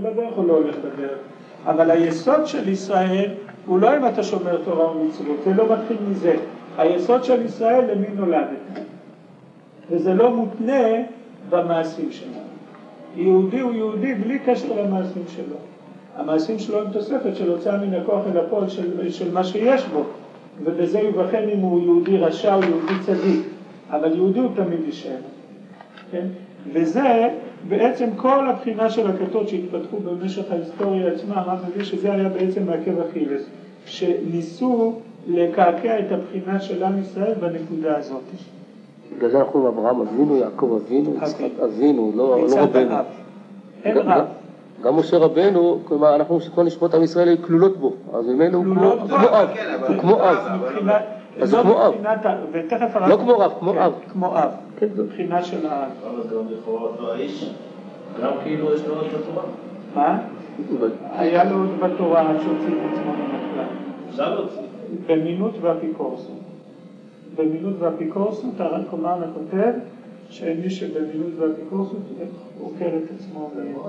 בדרך או לא הולך בדרך. אבל היסוד של ישראל הוא לא אם אתה שומר תורה ומצוות, זה לא מתחיל מזה. היסוד של ישראל למי נולדת. וזה לא מותנה במעשים שלנו. יהודי הוא יהודי בלי קשר למעשים שלו. המעשים שלו הם תוספת של הוצאה מן הכוח אל הפועל של מה שיש בו. ובזה יבחן אם הוא יהודי רשע או יהודי צדיק. אבל יהודי הוא תמיד יישאר. כן? וזה בעצם כל הבחינה של הכתות שהתפתחו במשך ההיסטוריה עצמה, הרב מביא שזה היה בעצם מעכב אכילס, שניסו לקעקע את הבחינה של עם ישראל בנקודה הזאת. בגלל זה אנחנו אברהם אבינו, יעקב אבינו, יצחק אבינו, לא רבנו. אין רב. גם משה רבנו, כלומר אנחנו כל נשמות עם ישראל כלולות בו, אז ממנו הוא כמו אב, הוא כמו אב. אז הוא כמו אב, לא כמו רב, כמו אב. כמו אב, מבחינה של האב. אז גם לכאורה אותו האיש, גם כאילו יש לו עוד בתורה. מה? היה לו עוד בתורה עד שהוציא את עצמו מן הכלל. אפשר להוציא. במינות ואפיקורסות. במינות ואפיקורסות, הרמב"ם כותב שמי שבמינות ואפיקורסות עוקר את עצמו.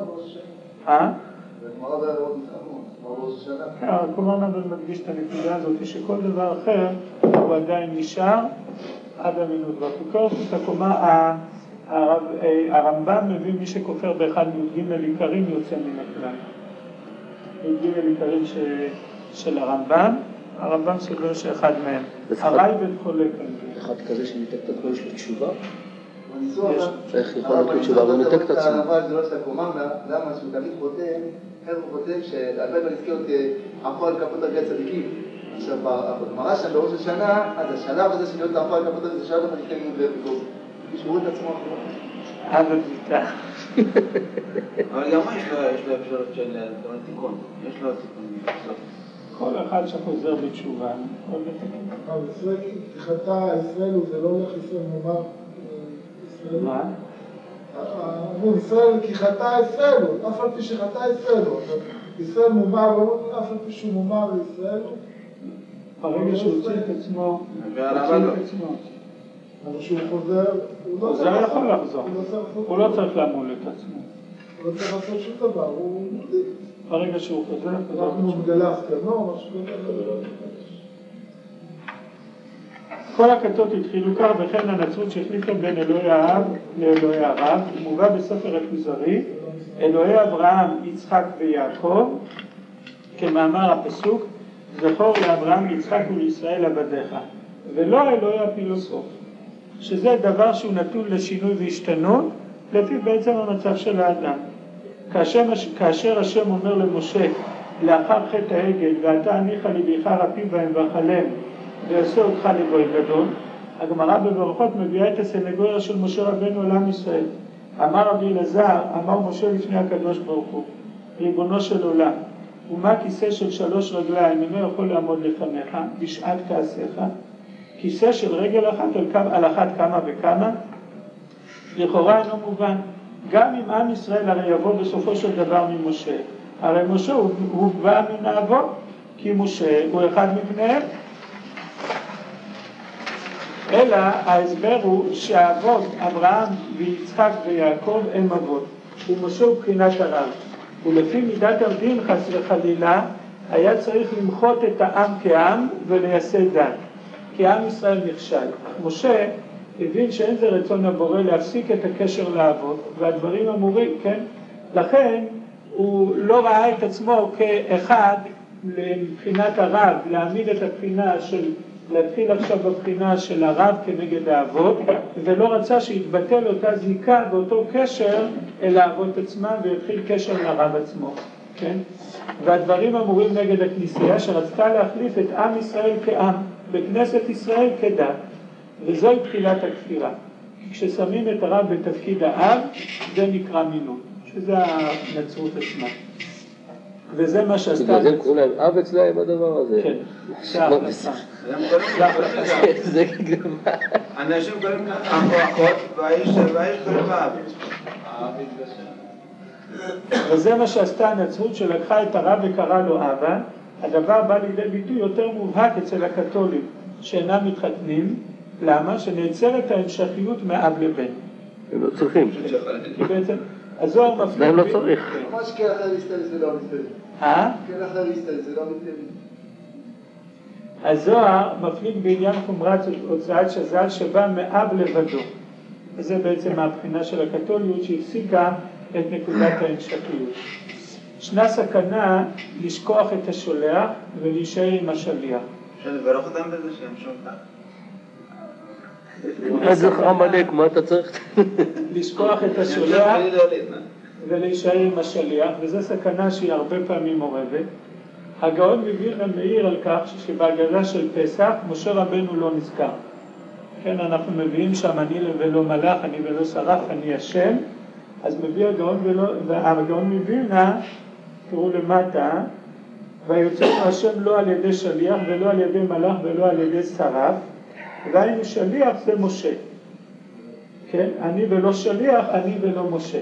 הרמב"ם אבל מדגיש את הנקודה הזאת שכל דבר אחר הוא עדיין נשאר עד המינות ואפיקורסות. הקומה, הרמב"ם מביא מי שכופר באחד מי"ג עיקרים יוצא מן הכלל. מי"ג עיקרים של הרמב"ם סובר שאחד מהם. הרייבד חולק על זה. אחד כזה שניתק את עצמו יש לו תשובה? איך יכול להיות תשובה והוא ניתק את עצמו? אבל זה לא של הקומנדה, למה שהוא תמיד חותם שהלוואי בנזכיות עפו על כפות הרגל צדיקים. עכשיו, בגמרא שם בראש השנה, אז השלב הזה של להיות עפו על כפות הרגל זה שלב אחד ניתן מול ובגוב. תשמעו את עצמו אחורה. בביתה. אבל גם מה יש לו אפשרות של תיקון? יש לו תיקון. כל אחד שחוזר בתשובה. אבל ישראל, תחתה ישראל זה לא הולך ישראל מומר. מה? ישראל כי חטא ישראל, אף על פי שחטא ישראל, ישראל מומר, אף על פי שהוא מומר לישראל. ברגע שהוא הוציא את עצמו, אבל שהוא חוזר, הוא לא יכול לחזור, הוא לא צריך לעמול את עצמו. הוא לא צריך לעשות שום דבר, הוא מודיע. ברגע שהוא חוזר, אנחנו מגלה הסכנו, משהו כזה. כל הכתות התחילו כך, וכן הנצרות שהחליפה בין אלוהי האב לאלוהי הרב, מובא בספר הכוזרי, אלוהי אברהם, יצחק ויעקב, כמאמר הפסוק, זכור לאברהם, יצחק ולישראל עבדיך, ולא אלוהי הפילוסוף, שזה דבר שהוא נתון לשינוי והשתנות, לפי בעצם המצב של האדם. כאשר השם אומר למשה, לאחר חטא העגל, ואתה הניחה לי ביחר אפיו בהם ואכלם, ועשה אותך לגוי גדול, הגמרא בברכות מביאה את הסנגוריה של משה רבנו על עם ישראל. אמר רבי אלעזר, אמר משה לפני הקדוש ברוך הוא, ריבונו של עולם, ומה כיסא של 3 רגליים אינו יכול לעמוד לפניך בשעת כעשיך? כיסא של רגל אחת על אחת כמה וכמה? לכאורה אינו מובן. גם אם עם ישראל הרי יבוא בסופו של דבר ממשה, הרי משה הוא בא מן האבות, כי משה הוא אחד מבניהם. אלא ההסבר הוא שהאבות אברהם ויצחק ויעקב הם אבות, ומשה הוא בחינת הרב, ולפי מידת הדין חס וחלילה היה צריך למחות את העם כעם ולייסד דת, כי עם ישראל נכשל. משה הבין שאין זה רצון הבורא להפסיק את הקשר לאבות, והדברים אמורים, כן? לכן הוא לא ראה את עצמו כאחד לבחינת הרב, להעמיד את הבחינה של להתחיל עכשיו בבחינה של הרב כנגד האבות, ולא רצה שיתבטל אותה זיקה ואותו קשר אל האבות עצמם ויתחיל קשר לרב עצמו, כן? והדברים אמורים נגד הכנסייה שרצתה להחליף את עם ישראל כעם, בכנסת ישראל כדת, וזוהי תחילת הכפירה. כששמים את הרב בתפקיד האב, זה נקרא מינות, שזה הנצרות עצמה. וזה מה שעשתה... בגלל זה קוראים להם אב אצלהם הדבר הזה. כן, זה ההחלפה. זה גם... אנשים קוראים אח או אחות, והאיש קוראים אב. וזה מה שעשתה הנצרות שלקחה את הרב וקרא לו אבא. הדבר בא לידי ביטוי יותר מובהק אצל הקתולים שאינם מתחתנים. למה? שנעצרת ההמשכיות מאב לבן. הם לא צריכים. כי בעצם הזוהר מפליג... להם לא צריך. ממש כן אחר להסתלס ולא מסתלס. כן אחר להסתלס ולא מסתלס. הזוהר מפליג בעניין חומרת הוצאת שז"ל שבא מאב לבדו. וזה בעצם הבחינה של הקתוליות שהפסיקה את נקודת ההמשכיות. ישנה סכנה לשכוח את השולח ולהישאר עם השליח. אפשר לברך אותם בזה שהם שומעים? איזה עמלק, מה אתה צריך? לשכוח את השולח ולהישאר עם השליח, וזו סכנה שהיא הרבה פעמים מעורבת. הגאון מווילנה מעיר על כך שבהגדה של פסח משה רבנו לא נזכר. כן, אנחנו מביאים שם אני ולא מלאך, אני ולא שרף, אני השם. אז מביא הגאון מווילנה, תראו למטה, ויוצא השם לא על ידי שליח ולא על ידי מלאך ולא על ידי שרף, והיינו שליח זה משה. כן, אני ולא שליח, אני ולא משה.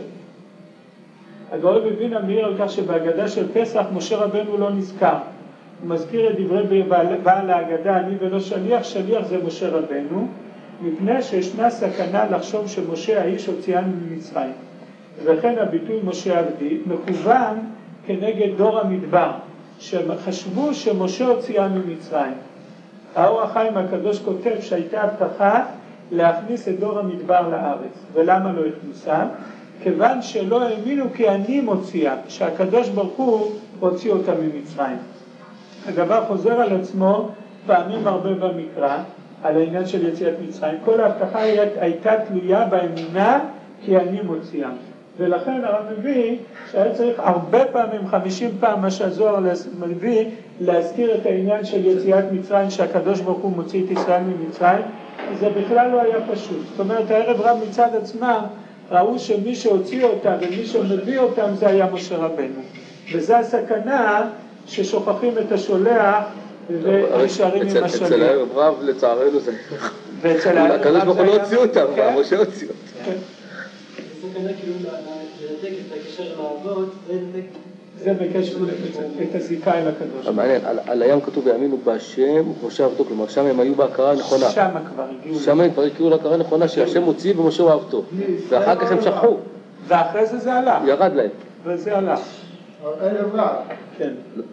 הגאון מווילנה מעיר על כך שבהגדה של פסח משה רבנו לא נזכר. הוא מזכיר את דברי בעל ההגדה, אני ולא שליח, שליח זה משה רבנו, מפני שישנה סכנה לחשוב שמשה האיש הוציאנו ממצרים. וכן הביטוי משה עבדי מכוון כנגד דור המדבר, שחשבו שמשה הוציאנו ממצרים. האור החיים הקדוש כותב שהייתה הבטחה להכניס את דור המדבר לארץ. ולמה לא הכניסה? כיוון שלא האמינו כי אני מוציאה, שהקדוש ברוך הוא הוציא אותם ממצרים. הדבר חוזר על עצמו פעמים הרבה במקרא, על העניין של יציאת מצרים. כל ההבטחה הייתה תלויה באמונה כי אני מוציאה. ולכן הרב מביא שהיה צריך הרבה פעמים, 50 פעם מה שהזוהר מביא, להזכיר את העניין של יציאת מצרים, שהקדוש ברוך הוא מוציא את ישראל ממצרים. זה בכלל לא היה פשוט. זאת אומרת, הערב רב מצד עצמם ראו שמי שהוציא אותם ומי שמביא אותם זה היה משה רבנו. וזו הסכנה ששוכחים את השולח ונשארים עם השליח. אצל הערב רב לצערנו זה... הקדוש ברוך הוא לא הוציא אותם, משה הוציא אותם. זה סכנה כאילו לנתק את הקשר לעבוד, זה בקשר את הזיקה אל הקדוש. מעניין, על הים כתוב ויאמינו בהשם ומשה עבדו, כלומר שם הם היו בהכרה הנכונה. שם כבר הגיעו. שם הם כבר הגיעו להכרה הנכונה שהשם הוציא ומשה הוא עבדו. ואחר כך הם שכחו. ואחרי זה הלך. ירד להם. וזה הלך. אין רע. כן.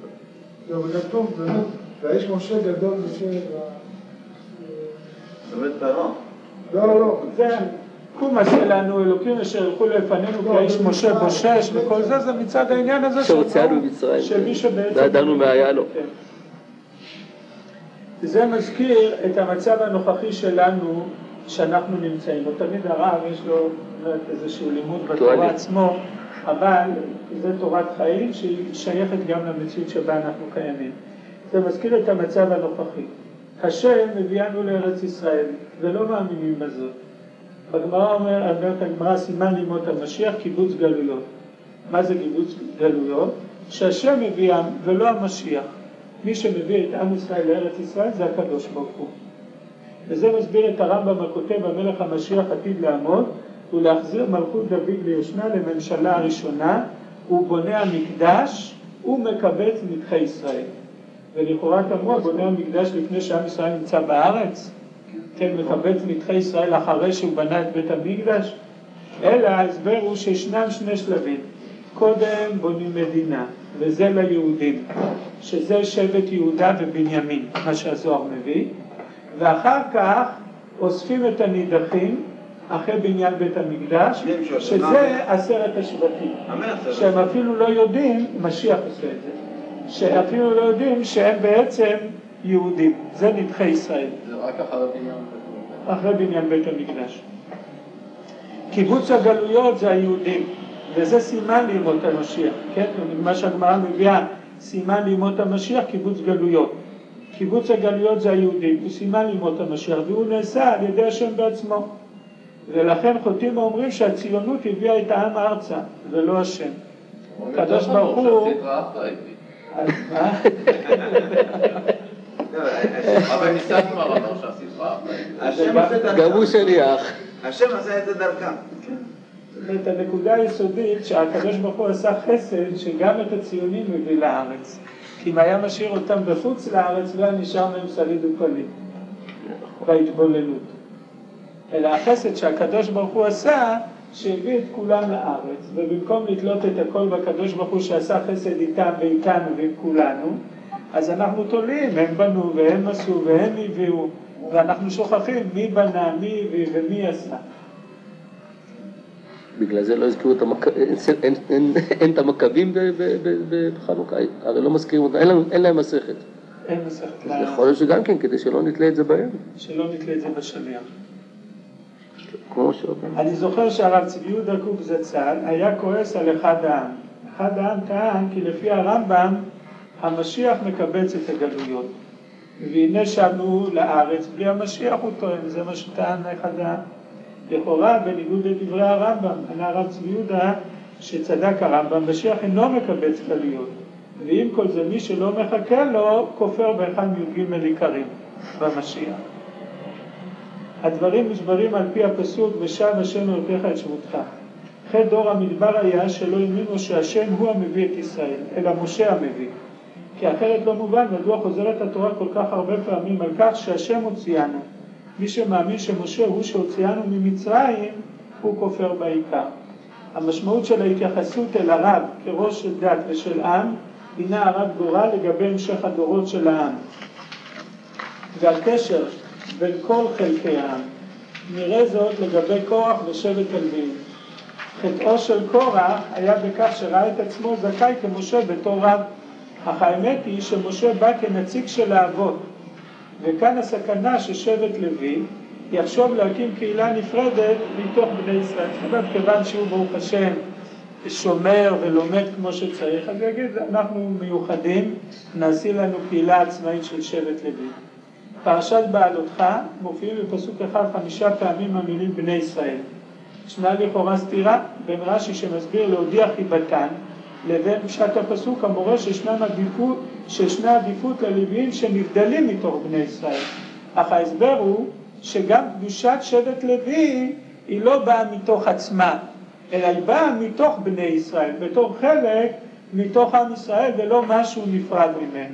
וכתוב באמת, והאיש משה גדול בשם... זאת אומרת פרעה. לא. זה קומה שלנו, אלוקים אשר ילכו לפנינו כי האיש משה בושש וכל זה, זה מצד העניין הזה שהוצאנו ממצרים. שמי שבעצם... לא ידענו מה היה לו. זה מזכיר את המצב הנוכחי שלנו שאנחנו נמצאים. לא תמיד הרב יש לו איזשהו לימוד בתורה עצמו, אבל זה תורת חיים שהיא שייכת גם למציאות שבה אנחנו קיימים. זה מזכיר את המצב הנוכחי. השם הביאנו לארץ ישראל ולא מאמינים בזאת. בגמרא אומרת הגמרא סימן לימות המשיח קיבוץ גלויות. מה זה קיבוץ גלויות? שהשם הביאם ולא המשיח. מי שמביא את עם ישראל לארץ ישראל זה הקדוש ברוך הוא. וזה מסביר את הרמב"ם הכותב המלך המשיח עתיד לעמוד ולהחזיר מלכות דוד ליושנה לממשלה הראשונה, הוא בונה המקדש ומקבץ נדחי ישראל. ולכאורה תאמרו, בונה המקדש לפני שעם ישראל נמצא בארץ? כן, מקבץ נדחי ישראל אחרי שהוא בנה את בית המקדש? אלא ההסבר הוא שישנם שני שלבים. קודם בונים מדינה, וזה ליהודים, שזה שבט יהודה ובנימין, מה שהזוהר מביא, ואחר כך אוספים את הנידחים אחרי בניין בית המקדש, שזה 10 השבטים, שהם אפילו לא יודעים, משיח עושה את זה, שאפילו לא יודעים שהם בעצם יהודים, זה נדחי ישראל. זה רק אחרי בניין. אחרי בניין בית המקדש. קיבוץ הגלויות זה היהודים, וזה סימן לימות המשיח, כן? מה שהגמרא מביאה, סימן לימות המשיח, קיבוץ גלויות. קיבוץ הגלויות זה היהודים, הוא סימן לימות המשיח, והוא נעשה על ידי השם בעצמו. ולכן חוטאים אומרים שהציונות הביאה את העם ארצה, ולא השם. הקדוש ברוך הוא... אבל ניסה כבר אמר שהסדרה. גם הוא שליח. השם עשה את זה דרכם. את הנקודה היסודית שהקדוש ברוך הוא עשה חסד שגם את הציונים מביא לארץ. כי אם היה משאיר אותם בחוץ לארץ לא נשאר מהם שריד ופליט בהתבוללות. אלא החסד שהקדוש ברוך הוא עשה שהביא את כולם לארץ, ובמקום לתלות את הכל בקדוש ברוך הוא שעשה חסד איתם ואיתנו ועם כולנו, אז אנחנו תולים, הם בנו והם עשו והם הביאו, ואנחנו שוכחים מי בנה, מי הביא ומי עשה. בגלל זה לא הזכירו את אין את המכבים בחנוכה, הרי לא מזכירים אותם, אין להם מסכת. אין מסכת. יכול להיות שגם כן, כדי שלא נתלה את זה בהם. שלא נתלה את זה בשליח. כמו שאומר. אני זוכר שהרב צבי יהודה קוק זצ"ל היה כועס על אחד העם. אחד העם טען כי לפי הרמב"ם המשיח מקבץ את הגלויות. והנה שבנו לארץ בלי המשיח, הוא טוען, זה מה שטען אחד העם. לכאורה, בניגוד לדברי הרמב"ם, ענה הרב צבי יהודה שצדק הרמב"ם, משיח אינו מקבץ גלויות. ועם כל זה מי שלא מחכה לו, כופר באחד מי"ג עיקרים במשיח. הדברים נשברים על פי הפסוק ושב השם אלוקיך את שמותך. חטא דור המדבר היה שלא האמינו שהשם הוא המביא את ישראל, אלא משה המביא. כי אחרת לא מובן מדוע חוזרת התורה כל כך הרבה פעמים על כך שהשם הוציאנו. מי שמאמין שמשה הוא שהוציאנו ממצרים, הוא כופר בעיקר. המשמעות של ההתייחסות אל הרב כראש של דת ושל עם, הינה הרב גורל לגבי המשך הדורות של העם. והקשר בין כל חלקי העם, נראה זאת לגבי קורח ושבט הלוויים. חטאו של קורח היה בכך שראה את עצמו זכאי כמשה בתור רב, אך האמת היא שמשה בא כנציג של האבות, וכאן הסכנה ששבט לוי יחשוב להקים קהילה נפרדת מתוך בני ישראל. זאת אומרת, כיוון שהוא ברוך השם שומר ולומד כמו שצריך, אז יגיד, אנחנו מיוחדים, נעשי לנו קהילה עצמאית של שבט לוי. פרשת בעלותך מופיעים בפסוק אחד 5 פעמים המילים בני ישראל. ישנה לכאורה סתירה בין רש"י שמסביר להודיע חיבתן לבין פשט הפסוק המורה שישנה עדיפות ללוויים שנבדלים מתוך בני ישראל. אך ההסבר הוא שגם קדושת שבט לוי היא לא באה מתוך עצמה, אלא היא באה מתוך בני ישראל, בתור חלק מתוך עם ישראל ולא משהו נפרד ממנו.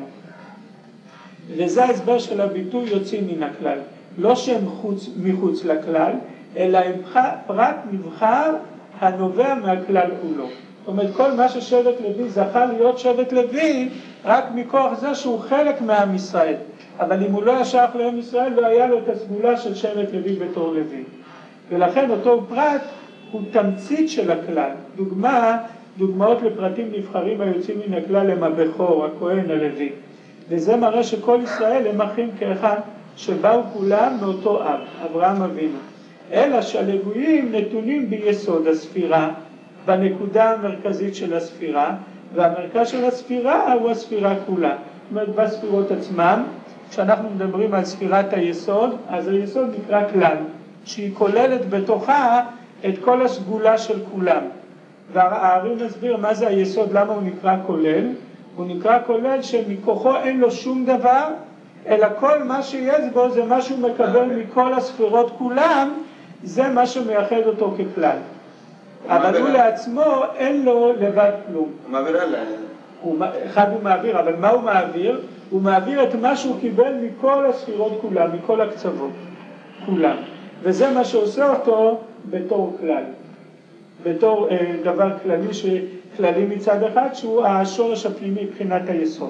וזה ההסבר של הביטוי יוצאים מן הכלל. לא שהם מחוץ לכלל, אלא הם פרט נבחר הנובע מהכלל כולו. זאת אומרת, כל מה ששבט לוי זכה להיות שבט לוי, רק מכוח זה שהוא חלק מעם ישראל. אבל אם הוא לא היה שייך לעם ישראל, לא היה לו את הסגולה של שבט לוי בתור לוי. ולכן אותו פרט הוא תמצית של הכלל. דוגמאות לפרטים נבחרים היוצאים מן הכלל הם הבכור, הכהן, הלוי. וזה מראה שכל ישראל הם אחים כאחד, שבאו כולם מאותו אב, אברהם אבינו. אלא שהלוויים נתונים ביסוד הספירה, בנקודה המרכזית של הספירה, והמרכז של הספירה הוא הספירה כולה. זאת אומרת, בספירות עצמם, כשאנחנו מדברים על ספירת היסוד, אז היסוד נקרא כלל, שהיא כוללת בתוכה את כל הסגולה של כולם. והארי מסביר מה זה היסוד, למה הוא נקרא כולל. הוא נקרא כולל שמכוחו אין לו שום דבר, אלא כל מה שיש בו זה מה שהוא מקבל מכל הספירות כולם, זה מה שמייחד אותו ככלל. אבל הוא לעצמו אין לו לבד כלום. הוא מעביר עליי. אחד הוא מעביר, אבל מה הוא מעביר? הוא מעביר את מה שהוא קיבל מכל הספירות כולם, מכל הקצוות כולם. וזה מה שעושה אותו בתור כלל. בתור דבר כללי כללי מצד אחד, שהוא השורש הפנימי מבחינת היסוד.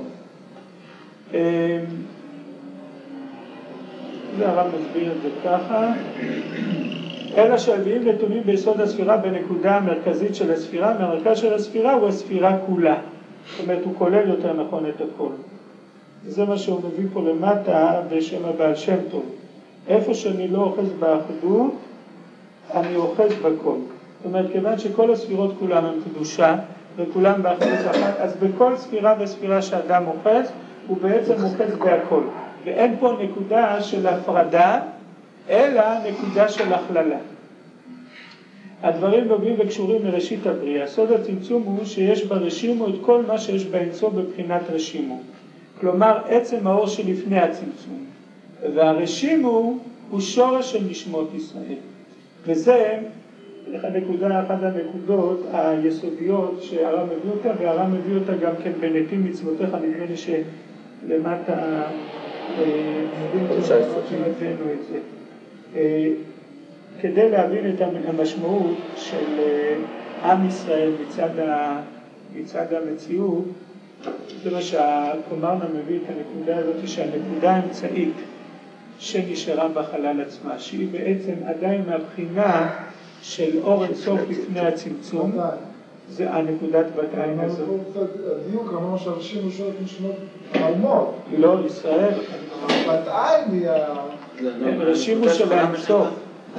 זה הרב מסביר את זה ככה. אלא שהלוויים נתונים ביסוד הספירה בנקודה המרכזית של הספירה, מהמרכז של הספירה הוא הספירה כולה. זאת אומרת, הוא כולל יותר נכון את הכל. זה מה שהוא מביא פה למטה בשם הבעל שם טוב. איפה שאני לא אוחז באחדות, אני אוחז בכל. זאת אומרת, כיוון שכל הספירות כולם הם קדושה, וכולם באחדות אחת, אז בכל ספירה וספירה שאדם אוחז, הוא בעצם אוחז בהכל. ואין פה נקודה של הפרדה, אלא נקודה של הכללה. הדברים נוגעים וקשורים לראשית הבריאה. סוד הצמצום הוא שיש ברשימו את כל מה שיש באינסוף בבחינת רשימו. כלומר, עצם האור שלפני הצמצום. והרשימו הוא שורש של נשמות ישראל. וזה אחת הנקודות היסודיות שהרב מביא אותה, והרב מביא אותה גם כן בנתים מצוותיך, נדמה לי שלמטה הבאנו את זה. כדי להבין את המשמעות של עם ישראל מצד המציאות, זה מה שהקומרנה מביא את הנקודה הזאת, שהנקודה האמצעית שנשארה בחלל עצמה, שהיא בעצם עדיין מהבחינה של אור אינסוף לפני הצמצום, זה הנקודת בת עין הזאת. הדיוק אמרנו שאנשים ראשונות נשמות העלמות. לא, ישראל. בת עין היא רשימו של האינסוף.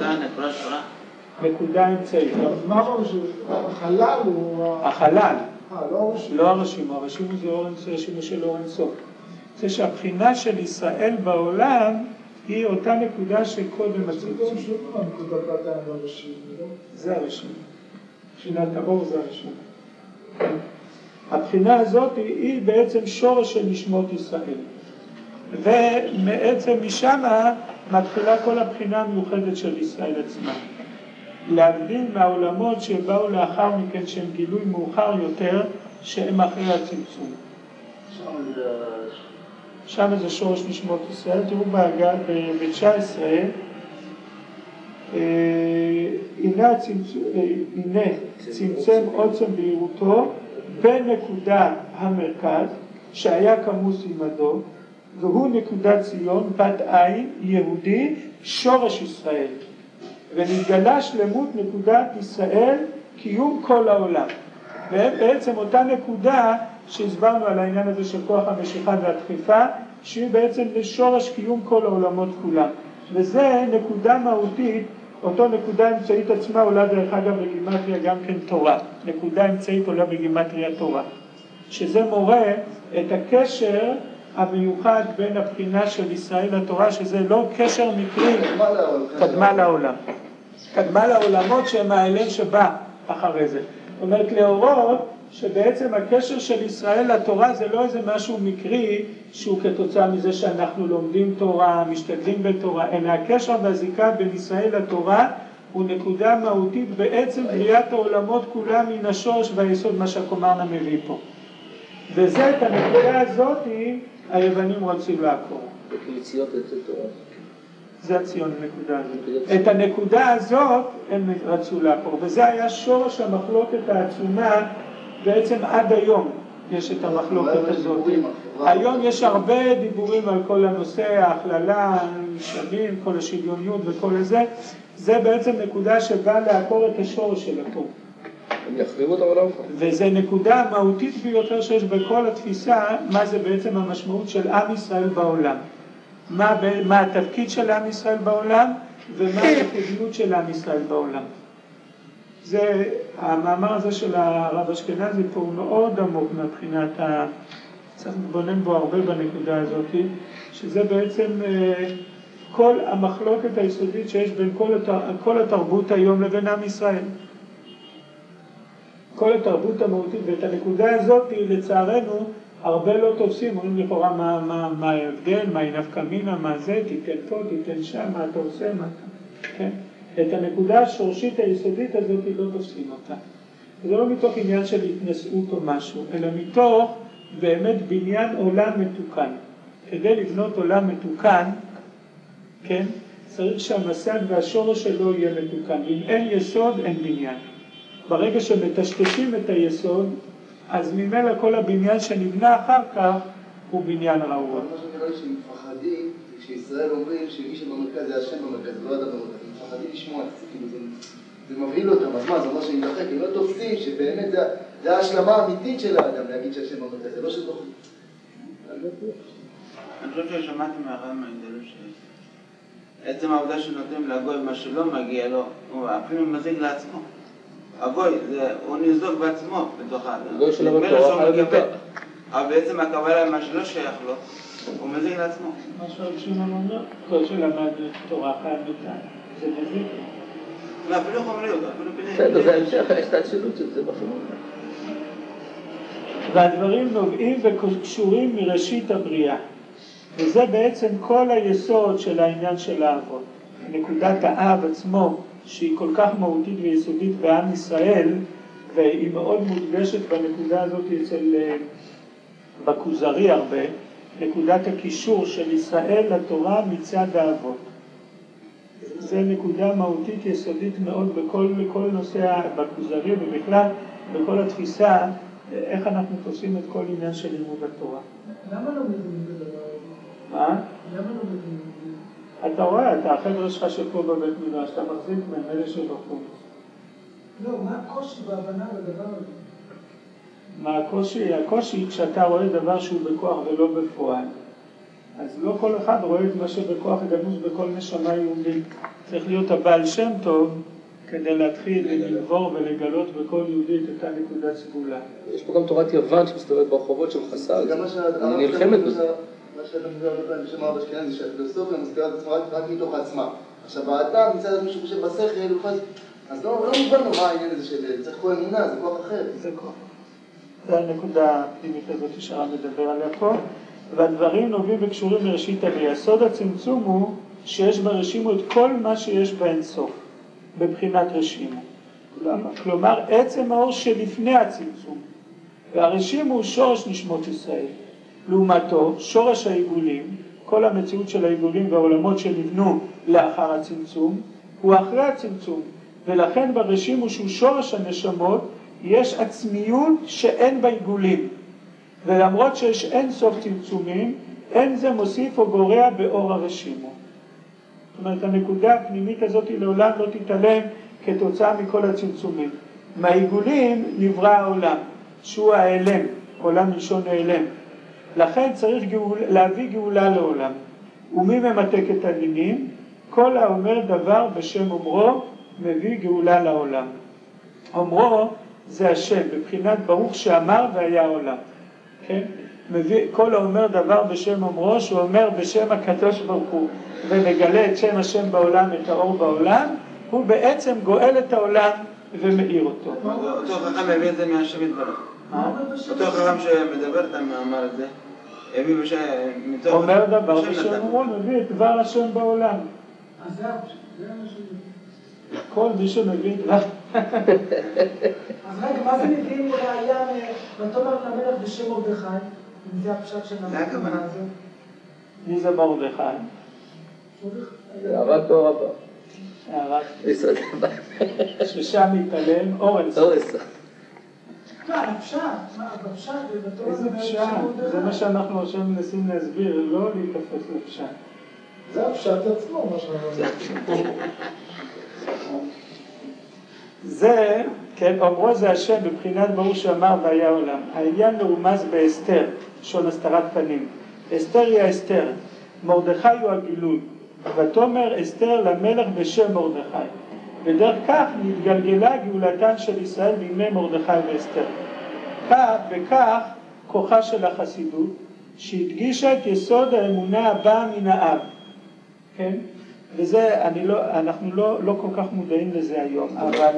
נקודה אמצעית. אז מה אמרנו שהחלל הוא... החלל. לא הרשימו. לא הרשימו, הרשימו זה רשימו של אור אינסוף. זה שהבחינה של ישראל בעולם היא אותה נקודה של קודם הצמצום. נקודת בת עין לא הרשימו. זה הרשימו. בחינת האור זה הרשימו. הבחינה הזאת היא בעצם שורש של נשמות ישראל. ומעצם משם מתחילה כל הבחינה המיוחדת של ישראל עצמה. להבדיל מהעולמות שבאו לאחר מכן שהם גילוי מאוחר יותר שהם אחרי הצמצום. שם זה שורש נשמות ישראל. תראו ב-19 הנה צמצם עוצם בהירותו בנקודה המרכז שהיה כמוס עמדו, והוא נקודת ציון בת עין יהודי שורש ישראל, ונתגלה שלמות נקודת ישראל קיום כל העולם. ובעצם אותה נקודה שהסברנו על העניין הזה של כוח המשיכה והדחיפה, שהיא בעצם לשורש קיום כל העולמות כולם, וזה נקודה מהותית. אותו נקודה אמצעית עצמה עולה דרך אגב בגימטריה גם כן תורה. נקודה אמצעית עולה בגימטריה תורה, שזה מורה את הקשר המיוחד בין הבחינה של ישראל לתורה, שזה לא קשר מקרי, קדמה לעולם. קדמה לעולמות שהם האלם שבא אחרי זה. זאת אומרת להורות שבעצם הקשר של ישראל לתורה זה לא איזה משהו מקרי שהוא כתוצאה מזה שאנחנו לומדים תורה, משתדלים בתורה, אלא הקשר והזיקה בין ישראל לתורה הוא נקודה מהותית בעצם בריאת העולמות כולם מן השורש והיסוד, מה שהקומרנה מביא פה. וזה את הנקודה הזאת היוונים רוצים לעקור. מציאות את התורה. זה הציון הנקודה הזאת. את הנקודה הזאת הם רצו לעקור, וזה היה שורש המחלוקת העצומה בעצם עד היום. יש את המחלוקת הזאת. היום יש הרבה דיבורים על כל הנושא, ההכללה, המשאבים, כל השוויוניות וכל זה. זה בעצם נקודה שבאה לעקור את השורש של הכל. הם יחריבו את העולם. וזה נקודה מהותית ביותר שיש בכל התפיסה, מה זה בעצם המשמעות של עם ישראל בעולם. מה התפקיד של עם ישראל בעולם, ומה הייחודיות של עם ישראל בעולם. זה, המאמר הזה של הרב אשכנזי פה הוא מאוד עמוק מבחינת צריך לבונן בו הרבה בנקודה הזאת, שזה בעצם כל המחלוקת היסודית שיש בין כל התרבות היום לבין עם ישראל. כל התרבות המהותית, ואת הנקודה הזאת לצערנו הרבה לא תופסים, אומרים לכאורה מה ההבדל, מה היא נפקא מינה, מה זה, תיתן פה, תיתן שם, מה אתה עושה, מה אתה... כן? את הנקודה השורשית היסודית הזאת לא תופסים אותה. זה לא מתוך עניין של התנשאות או משהו, אלא מתוך באמת בניין עולם מתוקן. כדי לבנות עולם מתוקן, כן? צריך שהמסד והשורש שלו יהיה מתוקן. אם אין יסוד, אין בניין. ברגע שמטשטשים את היסוד, אז ממילא כל הבניין שנבנה אחר כך הוא בניין רעוע. מה שנראה לי שהם מפחדים, כשישראל אומרים שמי שבמרכז זה השם במרכז, זה לא אדם במרכז, הם מפחדים לשמוע את זה, כאילו זה מבהיל אותם, אז מה, זה אומר שהם ידחק, הם לא תופסים שבאמת זה ההשלמה האמיתית של האדם להגיד שהשם במרכז, זה לא שתוכלי. אני חושב ששמעתי מאחד מהאינדלו עצם העובדה שנותנים לגוי מה שלא מגיע לו, הוא אפילו מזיק לעצמו. הגוי, הוא נזדוק בעצמו בתוך האדם. הגוי שלא בתורה, אבל בעצם הקבלה מה שלא שייך לו, הוא מזיק לעצמו. מה שהרשימה אומר, גוי שלמד תורה חייב איתה, זה מזיק. לא, אפילו חומריות, אפילו פילים. בסדר, זה המשך, יש את האצילות של זה בחומר. והדברים נובעים וקשורים מראשית הבריאה. וזה בעצם כל היסוד של העניין של האבות. נקודת האב עצמו, שהיא כל כך מהותית ויסודית בעם ישראל, והיא מאוד מודגשת בנקודה הזאת אצל בכוזרי הרבה, נקודת הקישור של ישראל לתורה מצד האבות. זה נקודה מהותית יסודית מאוד בכל נושא בכוזרי ובכלל בכל התפיסה, איך אנחנו תופסים את כל עניין של לימוד התורה. למה לא מבינים את הדבר הזה? מה? למה לא מבינים את זה? אתה רואה, אתה החבר'ה שלך שפה בבית מדרש, אתה מחזיק מהם אלה שלא פה. לא, מה הקושי בהבנה לדבר הזה? מה הקושי? הקושי כשאתה רואה דבר שהוא בכוח ולא בפועל. אז לא כל אחד רואה את מה שבכוח גנוז בכל נשמה יהודית. צריך להיות הבעל שם טוב כדי להתחיל לנבור ולגלות בכל יהודית את הנקודת סגולה. יש פה גם תורת יוון שמסתובבת ברחובות של חסר, היא נלחמת בזה. מה שאתה מדבר הרבה פעמים בשם הרב אשכנזי, שהפילוסופיה מזכירה את עצמה רק מתוך עצמה. עכשיו, האדם מצד את מישהו חושב בשכל, אז לא מובן לו מה העניין הזה של צריך פה אמונה, זה כוח אחר. זה כוח. זה הנקודה הפנימית הזאת שהרב מדבר עליה פה. והדברים נובעים וקשורים לראשית הבריאה. סוד הצמצום הוא שיש ברשימו את כל מה שיש באינסוף, בבחינת רשימו. כלומר, עצם האור שלפני הצמצום. והרשימו הוא שורש נשמות ישראל. לעומתו, שורש העיגולים, כל המציאות של העיגולים והעולמות שנבנו לאחר הצמצום, הוא אחרי הצמצום. ולכן ברשימו שהוא שורש הנשמות, יש עצמיות שאין בעיגולים. ולמרות שיש אין סוף צמצומים, אין זה מוסיף או גורע באור הרשימו. זאת אומרת, הנקודה הפנימית הזאת לעולם לא תתעלם כתוצאה מכל הצמצומים. מהעיגולים נברא העולם, שהוא האלם, עולם ראשון האלם. לכן צריך להביא גאולה לעולם. ומי ממתק את הדינים? כל האומר דבר בשם אומרו, מביא גאולה לעולם. אומרו זה השם, בבחינת ברוך שאמר והיה העולם. כן? כל האומר דבר בשם אומרו, שהוא אומר בשם הקדוש ברוך הוא, ומגלה את שם השם בעולם, את האור בעולם, הוא בעצם גואל את העולם ומאיר אותו. אותו חכם הביא את זה מהשם יתברך. אותו חכם שמדבר את המאמר הזה, הביא בשם... אומר דבר בשם אומרו, מביא את דבר השם בעולם. אז זה המשהו. כל מי שמביא דבר... אז רגע, מה זה מביאים ראייה ותאמר למלך בשם מרדכי? אם זה הפשט של המלך הזה? מי זה מרדכי? הערת תור הבא. הערת... ישראל הבא. ששם מתעלם אורן. אורס. לא, הפשט. הפשט ובתור איזה פשט? זה מה שאנחנו עכשיו מנסים להסביר, לא להתאפס לפשט. זה הפשט עצמו, מה שאנחנו... זה, כן, אומרו זה השם בבחינת ברוך שאמר והיה עולם. העניין מרומז באסתר, שון הסתרת פנים. אסתר היא האסתר, מרדכי הוא הגילוי. ותאמר אסתר למלך בשם מרדכי. ודרך כך נתגלגלה גאולתן של ישראל בימי מרדכי ואסתר. בכך כוחה של החסידות, שהדגישה את יסוד האמונה הבאה מן האב. כן? וזה, אנחנו לא כל כך מודעים לזה היום, אבל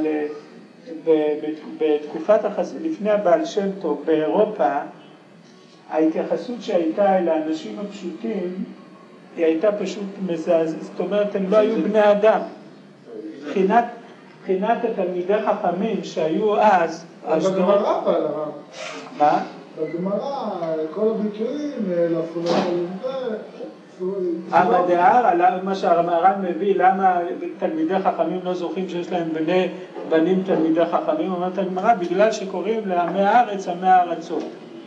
בתקופת לפני הבעל שם טוב, באירופה, ההתייחסות שהייתה אל האנשים הפשוטים, היא הייתה פשוט מזעזעת, זאת אומרת, הם לא היו בני אדם. מבחינת התלמידי חכמים שהיו אז, בגמרא פעל הרב. מה? בגמרא, כל הביטויים, לפולחים, המדער, מה שהרמב"ם מביא, למה תלמידי חכמים לא זוכים שיש להם בנים תלמידי חכמים, אומרת הגמרא, בגלל שקוראים לעמי הארץ עמי הארצות.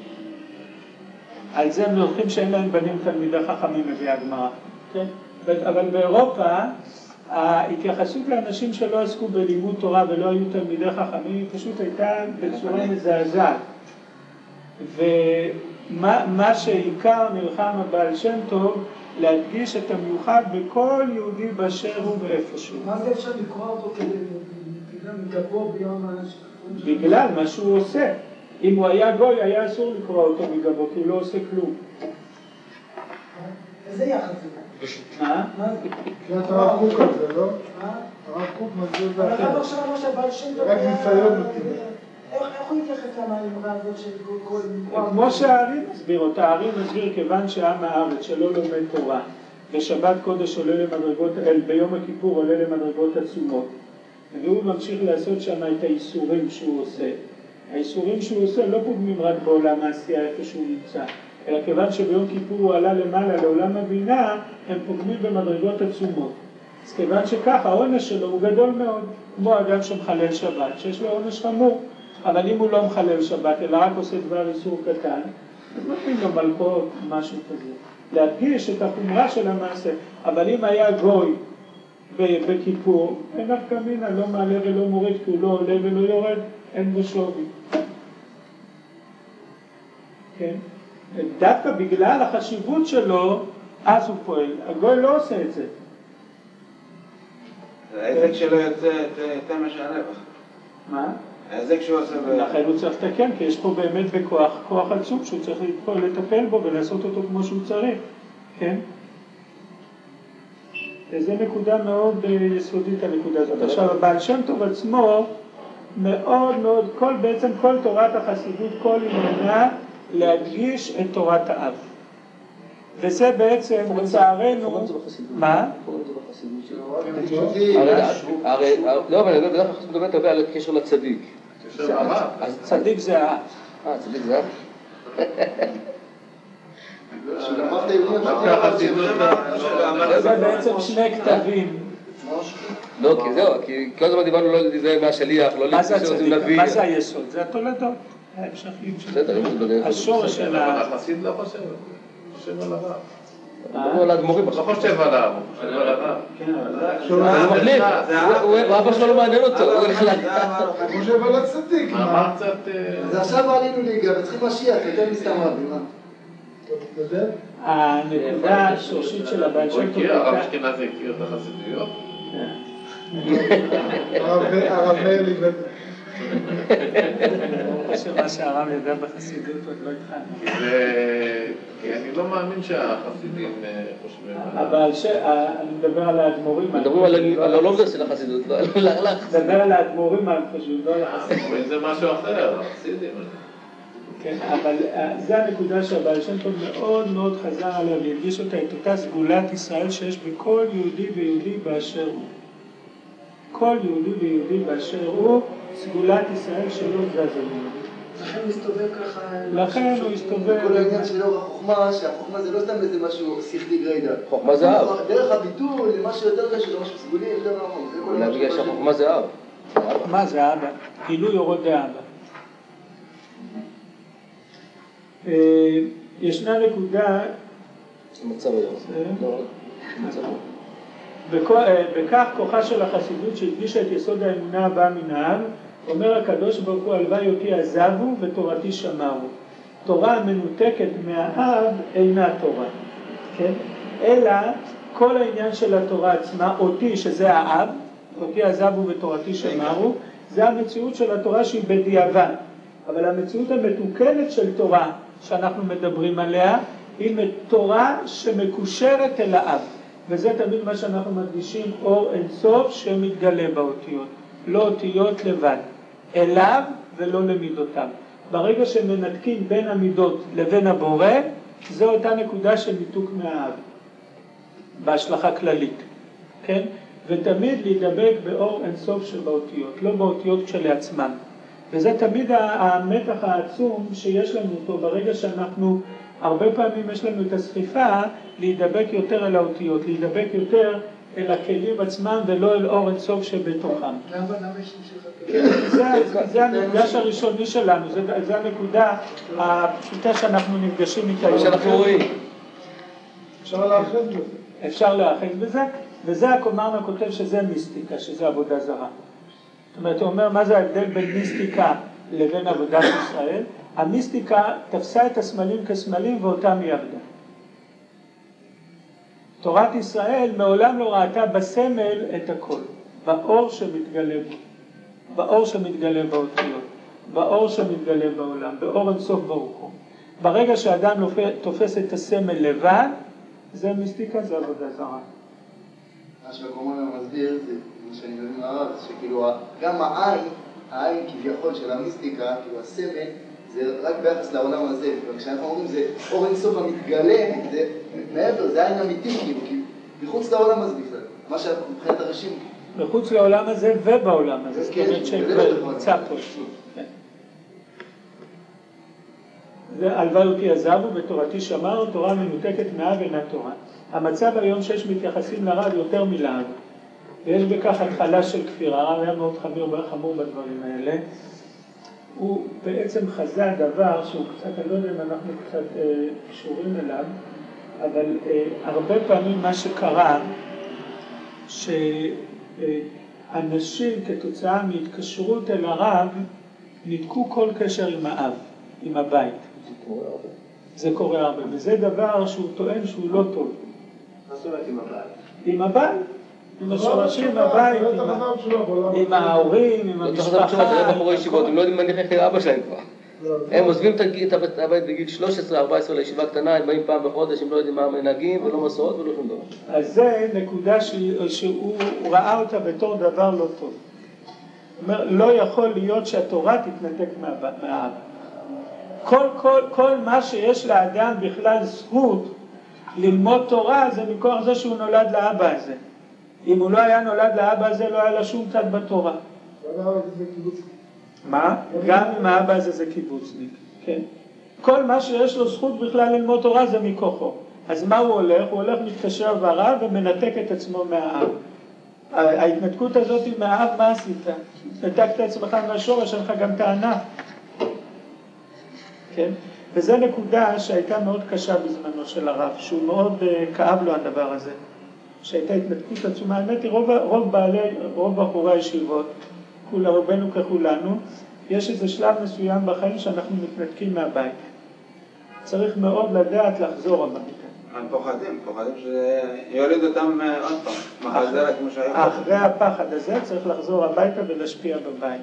על זה הם זוכים שאין להם בנים תלמידי חכמים, מביא הגמרא. אבל באירופה, ההתייחסות לאנשים שלא עסקו בלימוד תורה ולא היו תלמידי חכמים, פשוט הייתה בצורה מזעזעת. ומה שעיקר נלחם הבעל שם טוב, להדגיש את המיוחד בכל יהודי באשר הוא ואיפשהו. מה זה אפשר לקרוא אותו כדי מגבו ביום האנשים? בגלל מה שהוא עושה. אם הוא היה גוי, היה אסור לקרוא אותו מגבו, כי הוא לא עושה כלום. איזה יחס זה? מה? מה זה? כי אתה הרב קוק הזה, לא? הרב קוק מסביר אבל באחר. הרב עכשיו אמר שהבעל שם טוב רק ניסיון נותנים. איך הוא יתייחס לאמרה הזאת של כל... כמו שהארי מסביר אותה, הארי מסביר כיוון שעם הארץ שלא לומד תורה, בשבת קודש עולה למדרגות, ביום הכיפור עולה למדרגות עצומות, והוא ממשיך לעשות שם את האיסורים שהוא עושה. האיסורים שהוא עושה לא פוגמים רק בעולם העשייה איפה שהוא נמצא, אלא כיוון שביום כיפור הוא עלה למעלה לעולם הבינה, הם פוגמים במדרגות עצומות. אז כיוון שכך העונש שלו הוא גדול מאוד, כמו אדם שמחלל שבת, שיש לו עונש חמור. אבל אם הוא לא מחלל שבת, אלא רק עושה דבר איסור קטן, אז נותנים לו מלכות, משהו כזה. להדגיש את החומרה של המעשה. אבל אם היה גוי בכיפור, אין נפקא מינה, לא מעלה ולא מוריד, כי הוא לא עולה ולא יורד, אין בו שווי. כן? דווקא בגלל החשיבות שלו, אז הוא פועל. הגוי לא עושה את זה. ההזק שלו יוצא יותר מהרווח. מה? ההזק שהוא עושה... לכן הוא צריך לתקן, כי יש פה באמת בכוח, כוח עצום שהוא צריך לטפל בו ולעשות אותו כמו שהוא צריך. כן? זו נקודה מאוד יסודית הנקודה הזאת. עכשיו, הבעל שם טוב עצמו מאוד מאוד, בעצם כל תורת החסידות, כל עניינה להדגיש את תורת האב. וזה בעצם לצערנו... מה? לא, אבל אני בדרך כלל מדברת הרבה על קשר לצדיק. צדיק זה האב. צדיק זה האב? זה בעצם שני כתבים. לא, כי זהו, כי כל הזמן דיברנו לא להיזהר מהשליח, לא להתקשר עם נביא. מה זה היסוד? זה התולדות, ההמשכים שלו. השורש של ה... אבל החסיד לא חושב, הוא חושב על הרב. הוא על האדמו"רים. לא חושב עליו, הוא חושב על הרב. הוא מחליט, אבא שלו לא מעניין אותו, הוא נחלט. הוא חושב על הצדיק. מאמר קצת... אז עכשיו עלינו ליגה וצריכים משיח, יותר מסתם רבי, מה? הנקודה השורשית של הבעל שם טוב... הרב אשכנזי הכיר את החסידויות? הרב מאיר ליבד. אני חושב מה שהרב ידע בחסידות עוד לא התחלנו. כי אני לא מאמין שהחסידים חושבים... אני מדבר על האדמו"רים. מדברים על הלומדות של החסידות, לא על החסידות. מדבר על האדמו"רים פשוט, לא על החסידות. זה משהו אחר, החסידים. כן, אבל זו הנקודה שהבעל שם טוב מאוד מאוד חזר עליה והדגיש אותה, את אותה סגולת ישראל שיש בכל יהודי ויהודי באשר הוא. כל יהודי ויהודי באשר הוא, סגולת ישראל שלו זזה ליהודי. לכן הוא הסתובב ככה... לכן הוא הסתובב... כל העניין שלו החוכמה, שהחוכמה זה לא סתם איזה משהו שכלי גרידא. חוכמה זה אב. דרך הביטוי זה משהו יותר קשה, זה משהו סגולי, יותר נמוך. אולי בגלל שהחוכמה זה אב. מה זה אבא? גילוי אורות דאבא. ישנה נקודה... המצב היום. בכך כוחה של החסידות שהדגישה את יסוד האמונה הבאה מן האב, אומר הקדוש ברוך הוא, הלוואי אותי עזבו ותורתי שמרו. תורה המנותקת מהאב אינה תורה, כן? אלא כל העניין של התורה עצמה, אותי שזה האב, אותי עזבו ותורתי שמרו, זה המציאות של התורה שהיא בדיעבד. אבל המציאות המתוקנת של תורה שאנחנו מדברים עליה, היא תורה שמקושרת אל האב. וזה תמיד מה שאנחנו מדגישים, אור אינסוף שמתגלה באותיות. לא אותיות לבד, אליו ולא למידותיו. ברגע שמנתקים בין המידות לבין הבורא, זו אותה נקודה של ניתוק מהאב, בהשלכה כללית. כן? ותמיד להידבק באור אינסוף שבאותיות, לא באותיות כשלעצמן. וזה תמיד המתח העצום שיש לנו אותו ברגע שאנחנו, הרבה פעמים יש לנו את הסחיפה להידבק יותר אל האותיות, להידבק יותר אל הכלים עצמם ולא אל אור אינסוף שבתוכם. למה יש שלך? זה המפגש הראשוני שלנו, זה הנקודה הפשוטה שאנחנו נפגשים איתה. שאנחנו רואים. אפשר להאחז בזה. אפשר להאחז בזה, וזה הקומרנה כותב שזה מיסטיקה, שזה עבודה זרה. זאת אומרת, הוא אומר, מה זה ההבדל בין מיסטיקה לבין עבודת ישראל? המיסטיקה תפסה את הסמלים כסמלים ואותם ירדה. תורת ישראל מעולם לא ראתה בסמל את הכל, באור שמתגלה בו, באור שמתגלה באותיות, באור שמתגלה בעולם, באור אינסוף ברוך הוא. ברגע שאדם תופס את הסמל לבד, זה מיסטיקה, זה עבודה זרה. מה שהקומרנה מסביר, זה מה שאני מבין מהרב, שכאילו גם העין כביכול של המיסטיקה, כאילו הסמל, זה רק ביחס לעולם הזה, וכשאנחנו אומרים זה אור אינסוף המתגלה, זה מעבר, זה עין אמיתי, כאילו, מחוץ לעולם הזה בכלל, מה שמבחינת הראשים. מחוץ לעולם הזה ובעולם הזה, זאת אומרת שנמצא פה. זה הלוואי אותי עזבו בתורתי שמרו, תורה מנותקת מהאב אינה תורה. המצב היום שיש מתייחסים לרב יותר מלאב, ויש בכך התחלה של כפירה. הרב היה מאוד חמור בדברים האלה. הוא בעצם חזה דבר שהוא קצת, אני לא יודע אם אנחנו קצת קשורים אליו, אבל הרבה פעמים מה שקרה, שאנשים כתוצאה מהתקשרות אל הרב, ניתקו כל קשר עם האב, עם הבית. זה קורה הרבה, וזה דבר שהוא טוען שהוא לא טוב. מה זאת אומרת עם הבית? עם הבית, עם השורשים, עם הבית, עם ההורים, עם המשפחה. הם לא יודעים מה נכנס לאבא שלהם כבר. הם עוזבים את הבית בגיל 13-14 לישיבה קטנה, הם באים פעם בחודש, הם לא יודעים מה המנהגים ולא מסורות ולא שום דבר. אז זה נקודה שהוא ראה אותה בתור דבר לא טוב. אומר, לא יכול להיות שהתורה תתנתק מהאב. כל מה שיש לאדם בכלל זכות ללמוד תורה זה מכוח זה שהוא נולד לאבא הזה. אם הוא לא היה נולד לאבא הזה לא היה לה שום צד בתורה. מה? גם אם האבא הזה זה קיבוצניק, כן. כל מה שיש לו זכות בכלל ללמוד תורה זה מכוחו. אז מה הוא הולך? הוא הולך מתקשר ברב ומנתק את עצמו מהאב. ההתנתקות הזאת מהאב, מה עשית? נתק את עצמך מהשורש, אין לך גם טענה. כן? וזו נקודה שהייתה מאוד קשה בזמנו של הרב, שהוא מאוד כאב לו הדבר הזה. שהייתה התנתקות עצומה. האמת היא, רוב בחורי הישיבות, רובנו ככולנו, יש איזה שלב מסוים בחיים שאנחנו מתנתקים מהבית. צריך מאוד לדעת לחזור הביתה. הם פוחדים שיוליד אותם עוד פעם, מחזרה כמו שהיה. אחרי הפחד הזה צריך לחזור הביתה ולהשפיע בבית.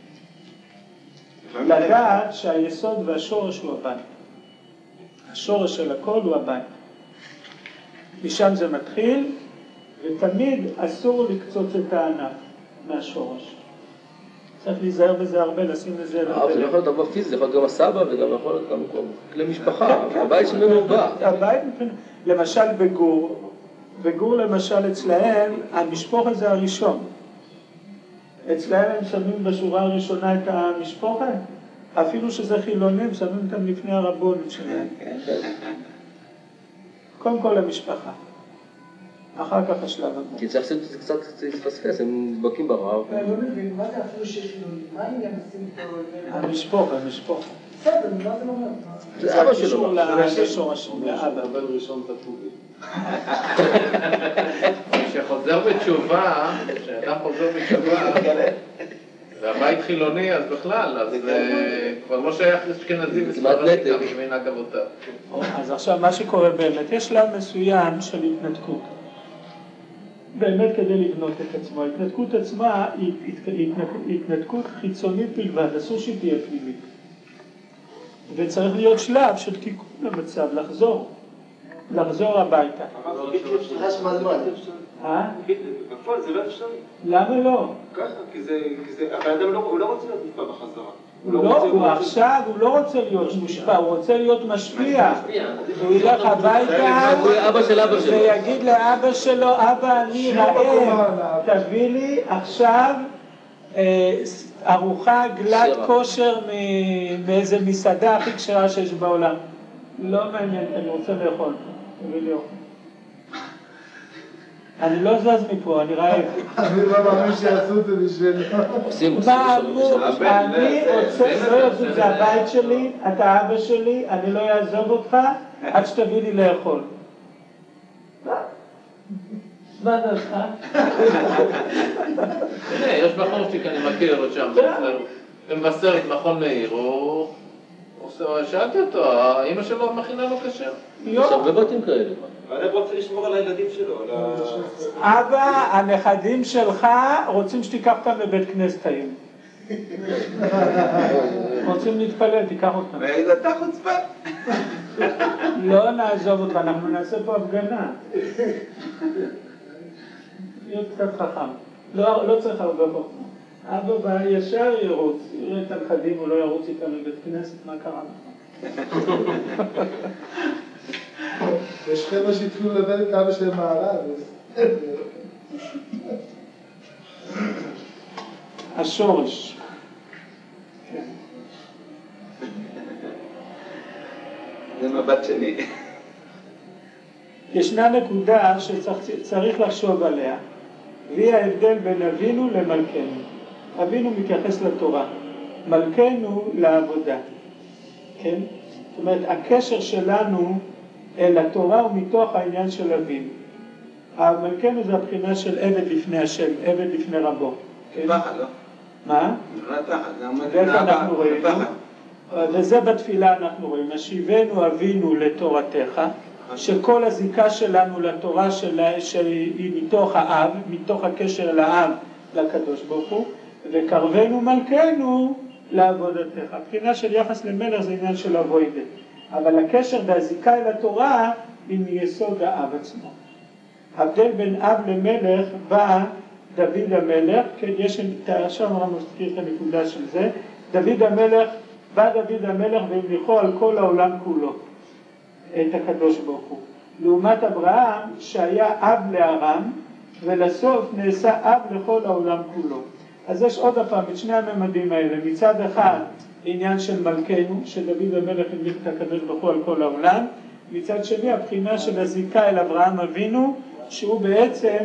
לדעת שהיסוד והשורש הוא הבית. השורש של הכל הוא הבית. משם זה מתחיל, ותמיד אסור לקצוץ את הענף מהשורש. צריך להיזהר בזה הרבה, לשים לזה... זה לא יכול להיות דבר פיזי, זה יכול להיות גם הסבא וגם יכול להיות גם כלי משפחה, הבית שמנו הוא בא. הבית, למשל בגור למשל אצלהם, המשפחה זה הראשון. אצלהם הם שמים בשורה הראשונה את המשפחה, אפילו שזה חילונים, שמים אותם לפני הרבונים שלהם. קודם כל המשפחה. אחר כך השלב הבא. כי צריך לעשות את זה קצת להתפספס, הם נדבקים ברעב. אני לא מבין, מה זה אפילו שחילונים? מה העניין עושים פה? המשפחה. בסדר, מה זה אומר? זה אבא שלו. זה שורשים, לאבא. אבל ראשון תטובי. כשחוזר בתשובה, כשאדם חוזר בתשובה, והבית חילוני, אז בכלל, אז כבר לא שייך אשכנזים וספרדים מנהג אבותיו. אז עכשיו מה שקורה באמת, יש שלב מסוים של התנתקות. באמת כדי לבנות את עצמו. ההתנתקות עצמה היא התנתקות חיצונית בלבד, אסור שהיא תהיה פנימית. וצריך להיות שלב של תיקון למצב, לחזור הביתה. בפועל זה לא אפשרי. למה לא? ככה, כי האדם לא רוצה להיות מושפע בחזרה. הוא לא רוצה להיות מושפע, הוא רוצה להיות משפיע. הוא ילך הביתה ויגיד לאבא שלו, אבא אני רעב, תביא לי עכשיו ארוחה גלת כושר מאיזה מסעדה הכי כשרה שיש בעולם. לא מעניין, אני רוצה לאכול. תביא לי אוכל. אני לא זז מפה, אני רעב. אני לא מאמין שיעשו את זה בשביל... מה אמור? אני רוצה, לא יעשו, זה הבית שלי, אתה אבא שלי, אני לא אעזוב אותך עד שתביא לי לאכול. מה דעתך? הנה, יש בחור שלי, אני מכיר עוד שם, במבשרת מכון מאיר, שאלתי אותו, אמא שלו מכינה לו כשר. יש הרבה בתים כאלה. האדם רוצה לשמור על הילדים שלו. אבא, הנכדים שלך רוצים שתיקח אותם לבית כנסת היום. רוצים להתפלל, תיקח אותם. ואתה חוצפן. לא נעזוב אותך, אנחנו נעשה פה הפגנה. להיות קצת חכם. לא צריך הרבה חוכמה. אבא ישר ירוץ, יראה את הנכדים, הוא לא ירוץ איתם לבית כנסת, מה קרה לך? יש חבר'ה שהתחילו לבד את אבא של מערב. השורש. זה מבט שני. ישנה נקודה שצריך לחשוב עליה. והיא ההבדל בין אבינו למלכנו. אבינו מתייחס לתורה, מלכנו לעבודה. כן? זאת אומרת, הקשר שלנו אל התורה הוא מתוך העניין של אבינו. המלכנו זה הבחינה של עבד לפני השם, עבד לפני רבו. פחד, לא? מה? ואיך אנחנו רואים? וזה בתפילה אנחנו רואים, השיבנו אבינו לתורתך, שכל הזיקה שלנו לתורה שהיא מתוך האב, מתוך הקשר לאב לקדוש ברוך הוא, וקרבנו מלכנו לעבודתך. הבחינה של יחס למלך זה עניין של אבוידה, אבל הקשר והזיקה אל התורה היא מיסוד האב עצמו. הבדל בין אב למלך בא דוד המלך, כן, יש עכשיו הרב מזכיר את הנקודה של זה, דוד המלך, בא דוד המלך והמליכו על כל העולם כולו, את הקדוש ברוך הוא. לעומת אברהם שהיה אב לארם, ולסוף נעשה אב לכל העולם כולו. אז יש עוד הפעם את שני הממדים האלה, מצד אחד עניין של מלכנו, שדוד המלך המליך את הקדוש ברוך הוא על כל העולם, מצד שני הבחינה של הזיקה אל אברהם אבינו, שהוא בעצם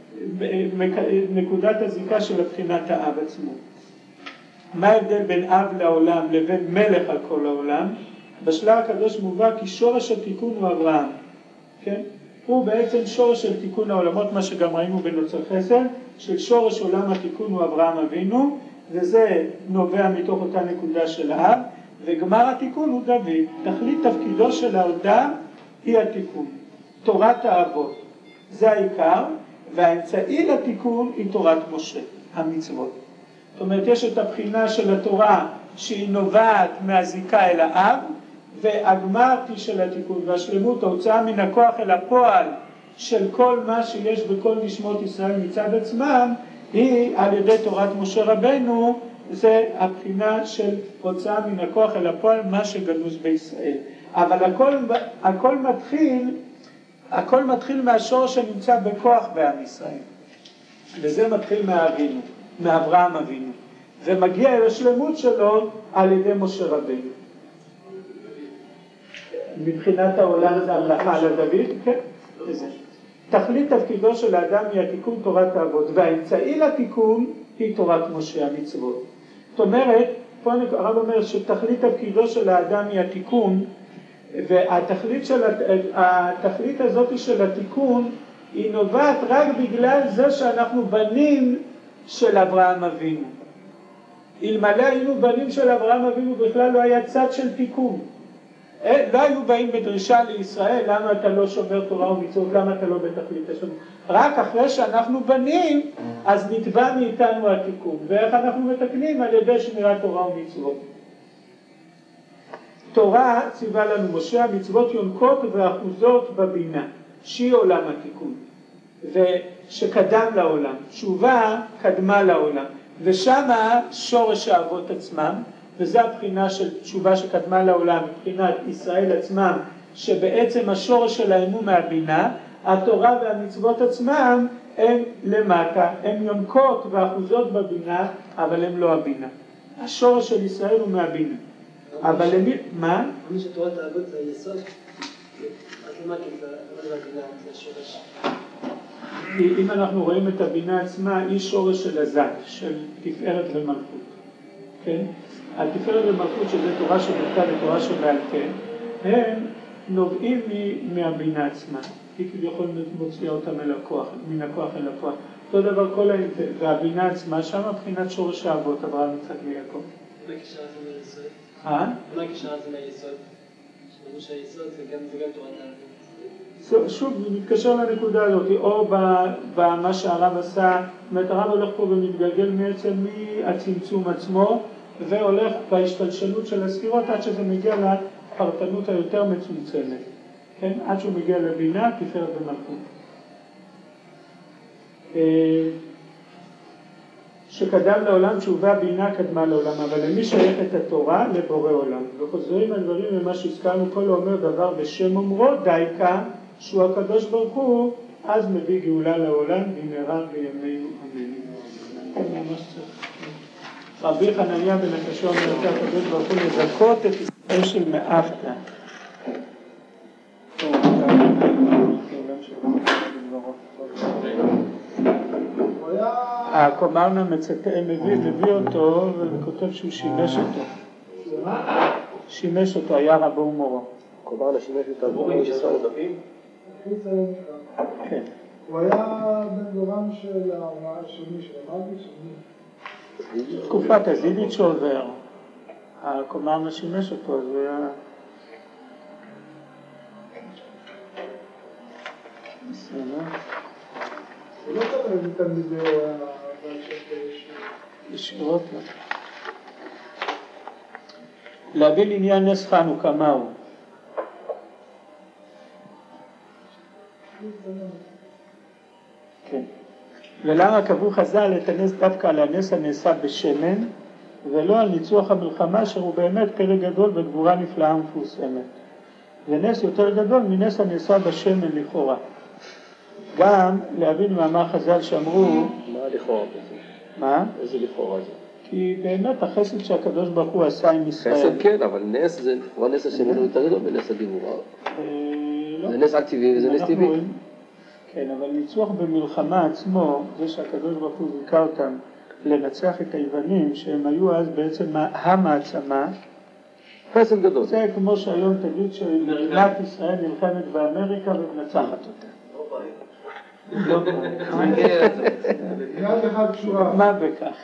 נקודת הזיקה של הבחינת האב עצמו. מה ההבדל בין אב לעולם לבין מלך על כל העולם? בשלב הקדוש מובא כי שורש התיקון הוא אברהם, כן? הוא בעצם שורש של תיקון העולמות, מה שגם ראינו בנוצר חסד, של שורש עולם התיקון הוא אברהם אבינו, וזה נובע מתוך אותה נקודה של האב, וגמר התיקון הוא דוד. תכלית תפקידו של האדם היא התיקון, תורת האבות, זה העיקר, והאמצעי לתיקון היא תורת משה, המצוות. זאת אומרת, יש את הבחינה של התורה שהיא נובעת מהזיקה אל האב, והגמרתי של התיקון והשלמות, ההוצאה מן הכוח אל הפועל של כל מה שיש בכל נשמות ישראל מצד עצמם, היא על ידי תורת משה רבנו, זה הבחינה של הוצאה מן הכוח אל הפועל, מה שגנוז בישראל. אבל הכל מתחיל מהשור שנמצא בכוח בעם ישראל. וזה מתחיל מהאבינו, מאברהם אבינו. ומגיע אל השלמות שלו על ידי משה רבנו. מבחינת העולם זה המלאכה על הדוד, כן, וזה. תכלית תפקידו של האדם היא התיקון תורת האבות, והאמצעי לתיקון היא תורת משה המצוות. זאת אומרת, פה הרב אומר שתכלית תפקידו של האדם היא התיקון, והתכלית הזאת של התיקון היא נובעת רק בגלל זה שאנחנו בנים של אברהם אבינו. אלמלא היינו בנים של אברהם אבינו בכלל לא היה צד של תיקון. לא היו באים בדרישה לישראל, למה אתה לא שומר תורה ומצוות, למה אתה לא בתכלית השלמות. רק אחרי שאנחנו בנים, אז נתבע מאיתנו התיקון. ואיך אנחנו מתקנים? על ידי שמירת תורה ומצוות. תורה ציווה לנו משה, המצוות יונקות ואחוזות בבינה, שהיא עולם התיקון, ושקדם לעולם, תשובה קדמה לעולם, ושמה שורש האבות עצמם, וזה הבחינה של תשובה שקדמה לעולם, מבחינת ישראל עצמם, שבעצם השורש שלהם הוא מהבינה, התורה והמצוות עצמם הם למטה, הם יונקות ואחוזות בבינה, אבל הם לא הבינה. השורש של ישראל הוא מהבינה. אבל למי, מה? מי שתורת האבות זה היסוד, אז למה זה הבינה, זה השורש? אם אנחנו רואים את הבינה עצמה, היא שורש של הזת, של תפארת ומלכות. כן? התפארת ומלכות שזה תורה שבכתב ותורה שבעל פה, הם נובעים מהבינה עצמה. היא כביכול מוציאה אותם מן הכוח אל הכוח. אותו דבר כל והבינה עצמה, שם מבחינת שורש האבות, אברהם, יצחק ויעקב. מה הקשר הזה מהיסוד? מה הקשר הזה מהיסוד? שאומרים שהיסוד זה גם תורת האבות. שוב, מתקשר לנקודה הזאת, או במה שהרב עשה, זאת אומרת, הרב הולך פה ומתגלגל בעצם מהצמצום עצמו, והולך בהשתלשלות של הספירות עד שזה מגיע לפרטנות היותר מצומצמת, כן? עד שהוא מגיע לבינה, תפארת ומלכות. שקדם לעולם, תשובה בינה קדמה לעולם, אבל למי שייך את התורה לבורא עולם. וחוזרים הדברים למה שהזכרנו, כל האומר דבר בשם אומרו דייקה, שהוא הקדוש ברוך הוא, אז מביא גאולה לעולם במהרה בימינו אמן. ממש צריך. רבי חנניה בן הקשה אומר את הקדוש ברוך הוא לזכות את ישראל של מאפתא. הקומרנה מביא אותו וכותב שהוא שימש אותו. שימש אותו, היה רבו ומורו. הקומרנה שימש אותו עבורי ששמו דפים? כן. הוא היה בן דורם של השני, של המאגי שני. תקופת הזידיץ' עובר. הקומרנה שימש אותו, אז הוא היה... בסדר. הוא לא קרא מתלמידי ישירות לה. להביא לעניין נס חנוכה, מהו? כן. ולמה קבעו חז"ל את הנס דווקא על הנס הנעשה בשמן, ולא על ניצוח המלחמה, שהוא באמת פלא גדול וגבורה נפלאה ומפורסמת. ונס יותר גדול מנס הנעשה בשמן לכאורה. גם להבין מאמר חז"ל שאמרו... מה לכאורה בזה? מה? איזה לכאורה זה? כי באמת החסד שהקדוש ברוך הוא עשה עם ישראל... חסד כן, אבל נס זה כבר נס השמן הוא יותר גדול בנס הגבורה. זה נס על טבעי וזה נס טבעי. כן, אבל ניצוח במלחמה עצמו, זה שהקדוש ברוך הוא זיכה אותם לנצח את היוונים, שהם היו אז בעצם המעצמה. חסד גדול. זה כמו שהיום תגיד שמדינת ישראל נלחמת באמריקה ומנצחת אותה. לא פעם. מה בכך?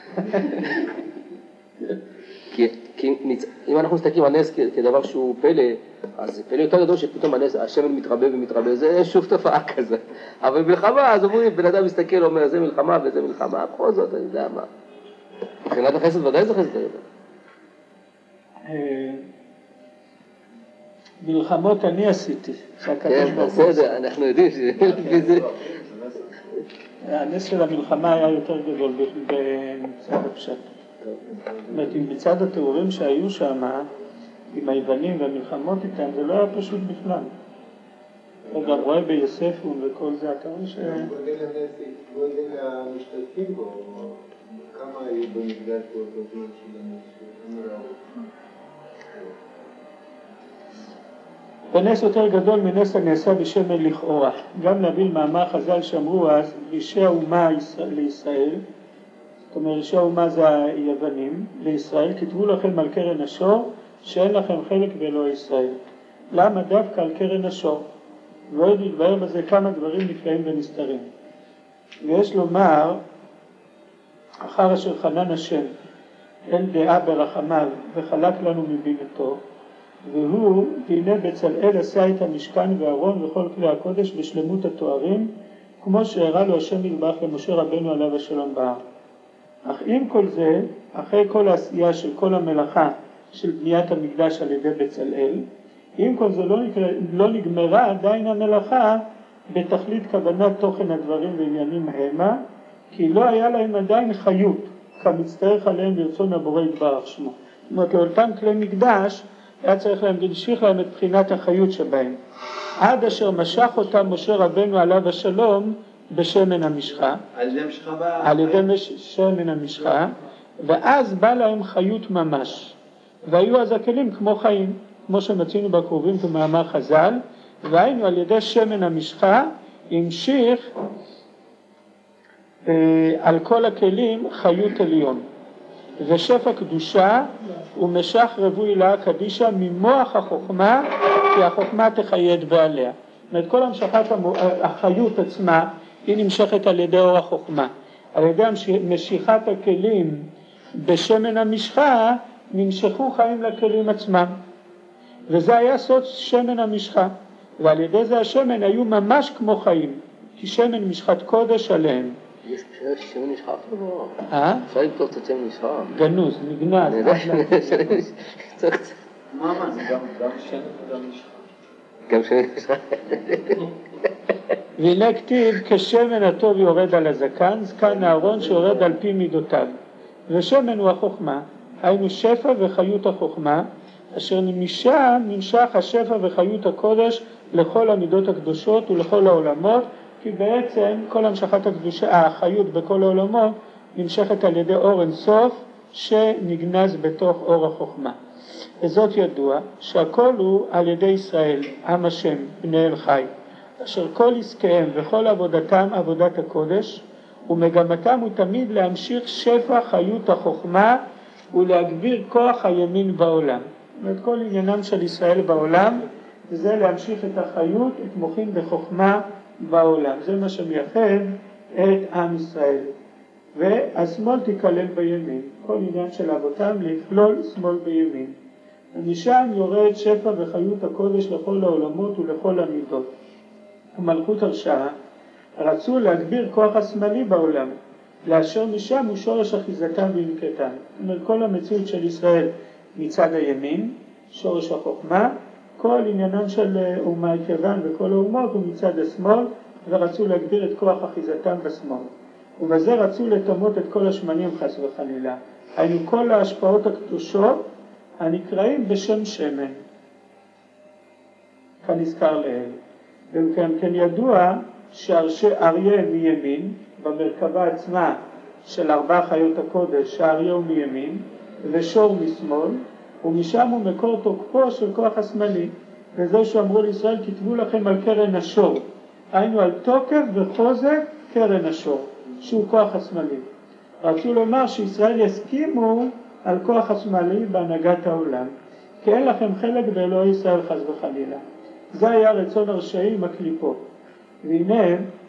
כי אם אנחנו מסתכלים על נס כדבר שהוא פלא, אז זה פלא יותר גדול שפתאום השמן מתרבה ומתרבה, זה שוב תופעה כזה. אבל מלחמה, אז אומרים, בן אדם מסתכל, אומר, זה מלחמה וזה מלחמה, בכל זאת, אני יודע מה. מבחינת החסד ודאי זה חסד גדול. מלחמות אני עשיתי. כן, בסדר, אנחנו יודעים שזה... הנס של המלחמה היה יותר גדול במצד הפשט. זאת אומרת, מצד התיאורים שהיו שם, עם היוונים והמלחמות איתם, זה לא היה פשוט בכלל. אתה גם רואה ביוספון וכל זה, אתה רואה ש... בוא נגיד המשתתפים בו, כמה היו במקדש באותו זמן של הנס? ונס יותר גדול מנס הנעשה בשמן לכאורה. גם להבין מאמר חז"ל שאמרו אז, ראשי האומה לישראל, זאת אומרת, ראשי האומה זה היוונים, לישראל, כתבו לכם על קרן השור, שאין לכם חלק באלוהי ישראל. למה דווקא על קרן השור? ועוד יתבהר בזה כמה דברים נפלאים ונסתרים. ויש לומר, אחר אשר חנן השם, אל דעה ברחמיו, וחלק לנו מבינתו, והוא, הנה בצלאל עשה את המשכן והארון וכל כלי הקודש בשלמות התוארים, כמו שהראה לו השם יתברך למשה רבנו עליו השלום בהר. אך עם כל זה, אחרי כל העשייה של כל המלאכה של בניית המקדש על ידי בצלאל, עם כל זה לא נגמרה עדיין המלאכה בתכלית כוונת תוכן הדברים ועניינים המה, כי לא היה להם עדיין חיות, כמצטרך עליהם ברצון הבורא יתברך שמו. זאת אומרת, לאותם כלי מקדש, היה צריך להמשיך להם את בחינת החיות שבהם. עד אשר משך אותם משה רבנו עליו השלום בשמן המשחה. על ידי משחה באה? על ידי שמן המשחה, ואז בא להם חיות ממש. והיו אז הכלים כמו חיים, כמו שמצינו בקרובים במאמר חז"ל, והיינו על ידי שמן המשחה המשיך על כל הכלים חיות עליון. ושפע קדושה ומשך רבוי לה קדישה ממוח החוכמה, כי החוכמה תחייד בעליה. זאת אומרת, כל המשכת החיות עצמה היא נמשכת על ידי אור החוכמה. על ידי משיכת הכלים בשמן המשחה נמשכו חיים לכלים עצמם. וזה היה סוד שמן המשחה. ועל ידי זה השמן היו ממש כמו חיים, כי שמן משחת קודש עליהם. יש שמן משחה אפילו? אפשר לבדוק קצת שמן משחה? גנוז, נגנז. מה זה? גם שמן וגם משחה. גם שמן משחה. והנה כתיב, כשמן הטוב יורד על הזקן, זקן הארון שיורד על פי מידותיו. ושמן הוא החוכמה, היינו שפע וחיות החוכמה, אשר משם נמשך השפע וחיות הקודש לכל המידות הקדושות ולכל העולמות, כי בעצם כל המשכת הקדושה, החיות בכל העולמות, נמשכת על ידי אור אינסוף שנגנז בתוך אור החוכמה. וזאת ידוע שהכל הוא על ידי ישראל, עם השם, בני אל חי. אשר כל עסקיהם וכל עבודתם עבודת הקודש, ומגמתם הוא תמיד להמשיך שפע חיות החוכמה ולהגביר כוח הימין בעולם. זאת אומרת, כל עניינם של ישראל בעולם זה להמשיך את החיות, את מוחין בחוכמה בעולם. זה מה שמייחד את עם ישראל. והשמאל תיכלל בימין. כל עניין של אבותם לכלול שמאל בימין. ומשם יורד שפע וחיות הקודש לכל העולמות ולכל המידות. ומלכות הרשעה רצו להגביר כוח השמאלי בעולם, לאשר משם הוא שורש אחיזתם וינקתם. זאת אומרת, כל המציאות של ישראל מצד הימין, שורש החוכמה, כל עניינם של אומה כיוון וכל האומות הוא מצד השמאל, ורצו להגביר את כוח אחיזתם בשמאל. ובזה רצו לטמות את כל השמנים חס וחלילה. היינו כל ההשפעות הקדושות הנקראים בשם שמן. כאן נזכר לאל. וכן ידוע שאריה מימין, במרכבה עצמה של 4 חיות הקודש, שהאריה הוא מימין, ושור משמאל, ומשם הוא מקור תוקפו של כוח השמאלי. וזה שאמרו לישראל, כתבו לכם על קרן השור. היינו על תוקף וחוזק קרן השור, שהוא כוח השמאלי. רצו לומר שישראל יסכימו על כוח השמאלי בהנהגת העולם, כי אין לכם חלק באלוהי ישראל חס וחלילה. זה היה רצון הרשעים הקליפות. והנה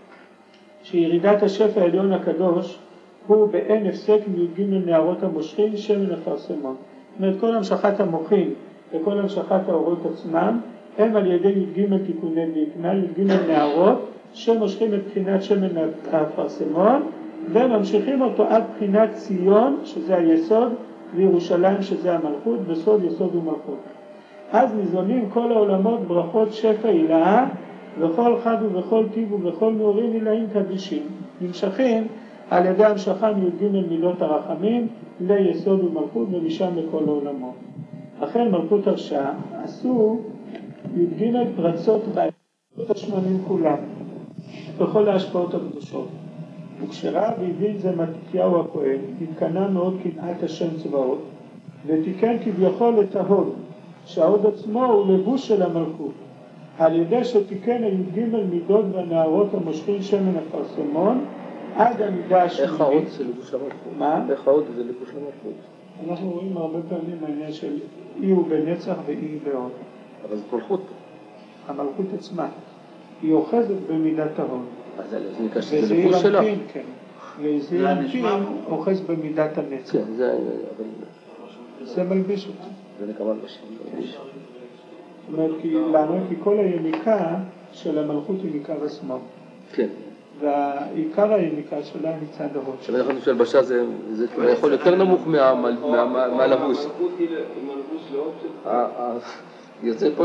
שירידת השפע העליון הקדוש הוא באין הפסק מי"ג נערות המושכים שמן אפרסמון. זאת אומרת, כל המשכת המוחין וכל המשכת האורות עצמם הם על ידי י"ג תיקוני דיקנה, י"ג נערות שמושכים את בחינת שמן אפרסמון וממשיכים אותו עד בחינת ציון שזה היסוד וירושלים שזה המלכות, בסוד יסוד ומלכות. אז ניזונים כל העולמות ברכות שפע הילאה וכל חד ובכל טיב ובכל נעורים הילאים קדישים, נמשכים על ידי המשכם י"ג מידות הרחמים ליסוד ומלכות ומשם לכל העולמות. לכן מלכות הרשעה עשו י"ג פרצות בעלות השמנים כולם בכל ההשפעות הקדושות. וכשראה והבין זה מתתיהו הכהן, התקנה מאוד קנאת השם צבאות ותיקן כביכול את ההוד, שההוד עצמו הוא לבוש של המלכות, על ידי שתיקן הי"ג מידות והנערות המושכים שמן אפרסמון עד המידה השמינית. איך ההוד זה לבוש המלכות? מה? איך ההוד זה לבוש המלכות? אנחנו רואים הרבה פעמים העניין של אי הוא בנצח ואי בהוד. אבל זה מלכות. המלכות עצמה. היא אוחזת במידת ההוד. אז זה נקרא שזה לבוש שלה. כן. וזעיר אנפין אוחז במידת הנצח. כן, זה מלביש אותה. זה נקרא מלביש. זאת אומרת, כי כל היניקה של המלכות היא מקו השמאל. כן. והעיקר היניקה שלה מצד ההוד. כשאנחנו חושבים שהלבשה זה יכול יותר נמוך מהלבוש. המלכות היא מלבוש לעוד שלך. יוצא פה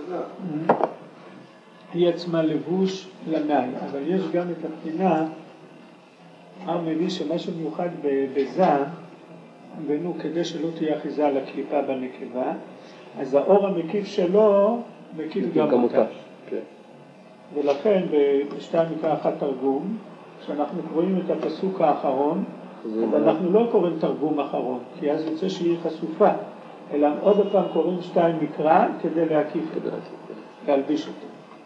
היא עצמה לבוש לנאי, אבל יש גם את הבחינה, מביא שמשהו מיוחד בזה, בנו כדי שלא תהיה אחיזה על הקליפה בנקבה, אז האור המקיף שלו מקיף גם אותה. ולכן בשתיים מקרא אחת תרגום, כשאנחנו קוראים את הפסוק האחרון, אנחנו לא קוראים תרגום אחרון, כי אז יוצא שהיא חשופה, אלא עוד פעם קוראים שתיים מקרא כדי להקיף את זה, להלביש אותו.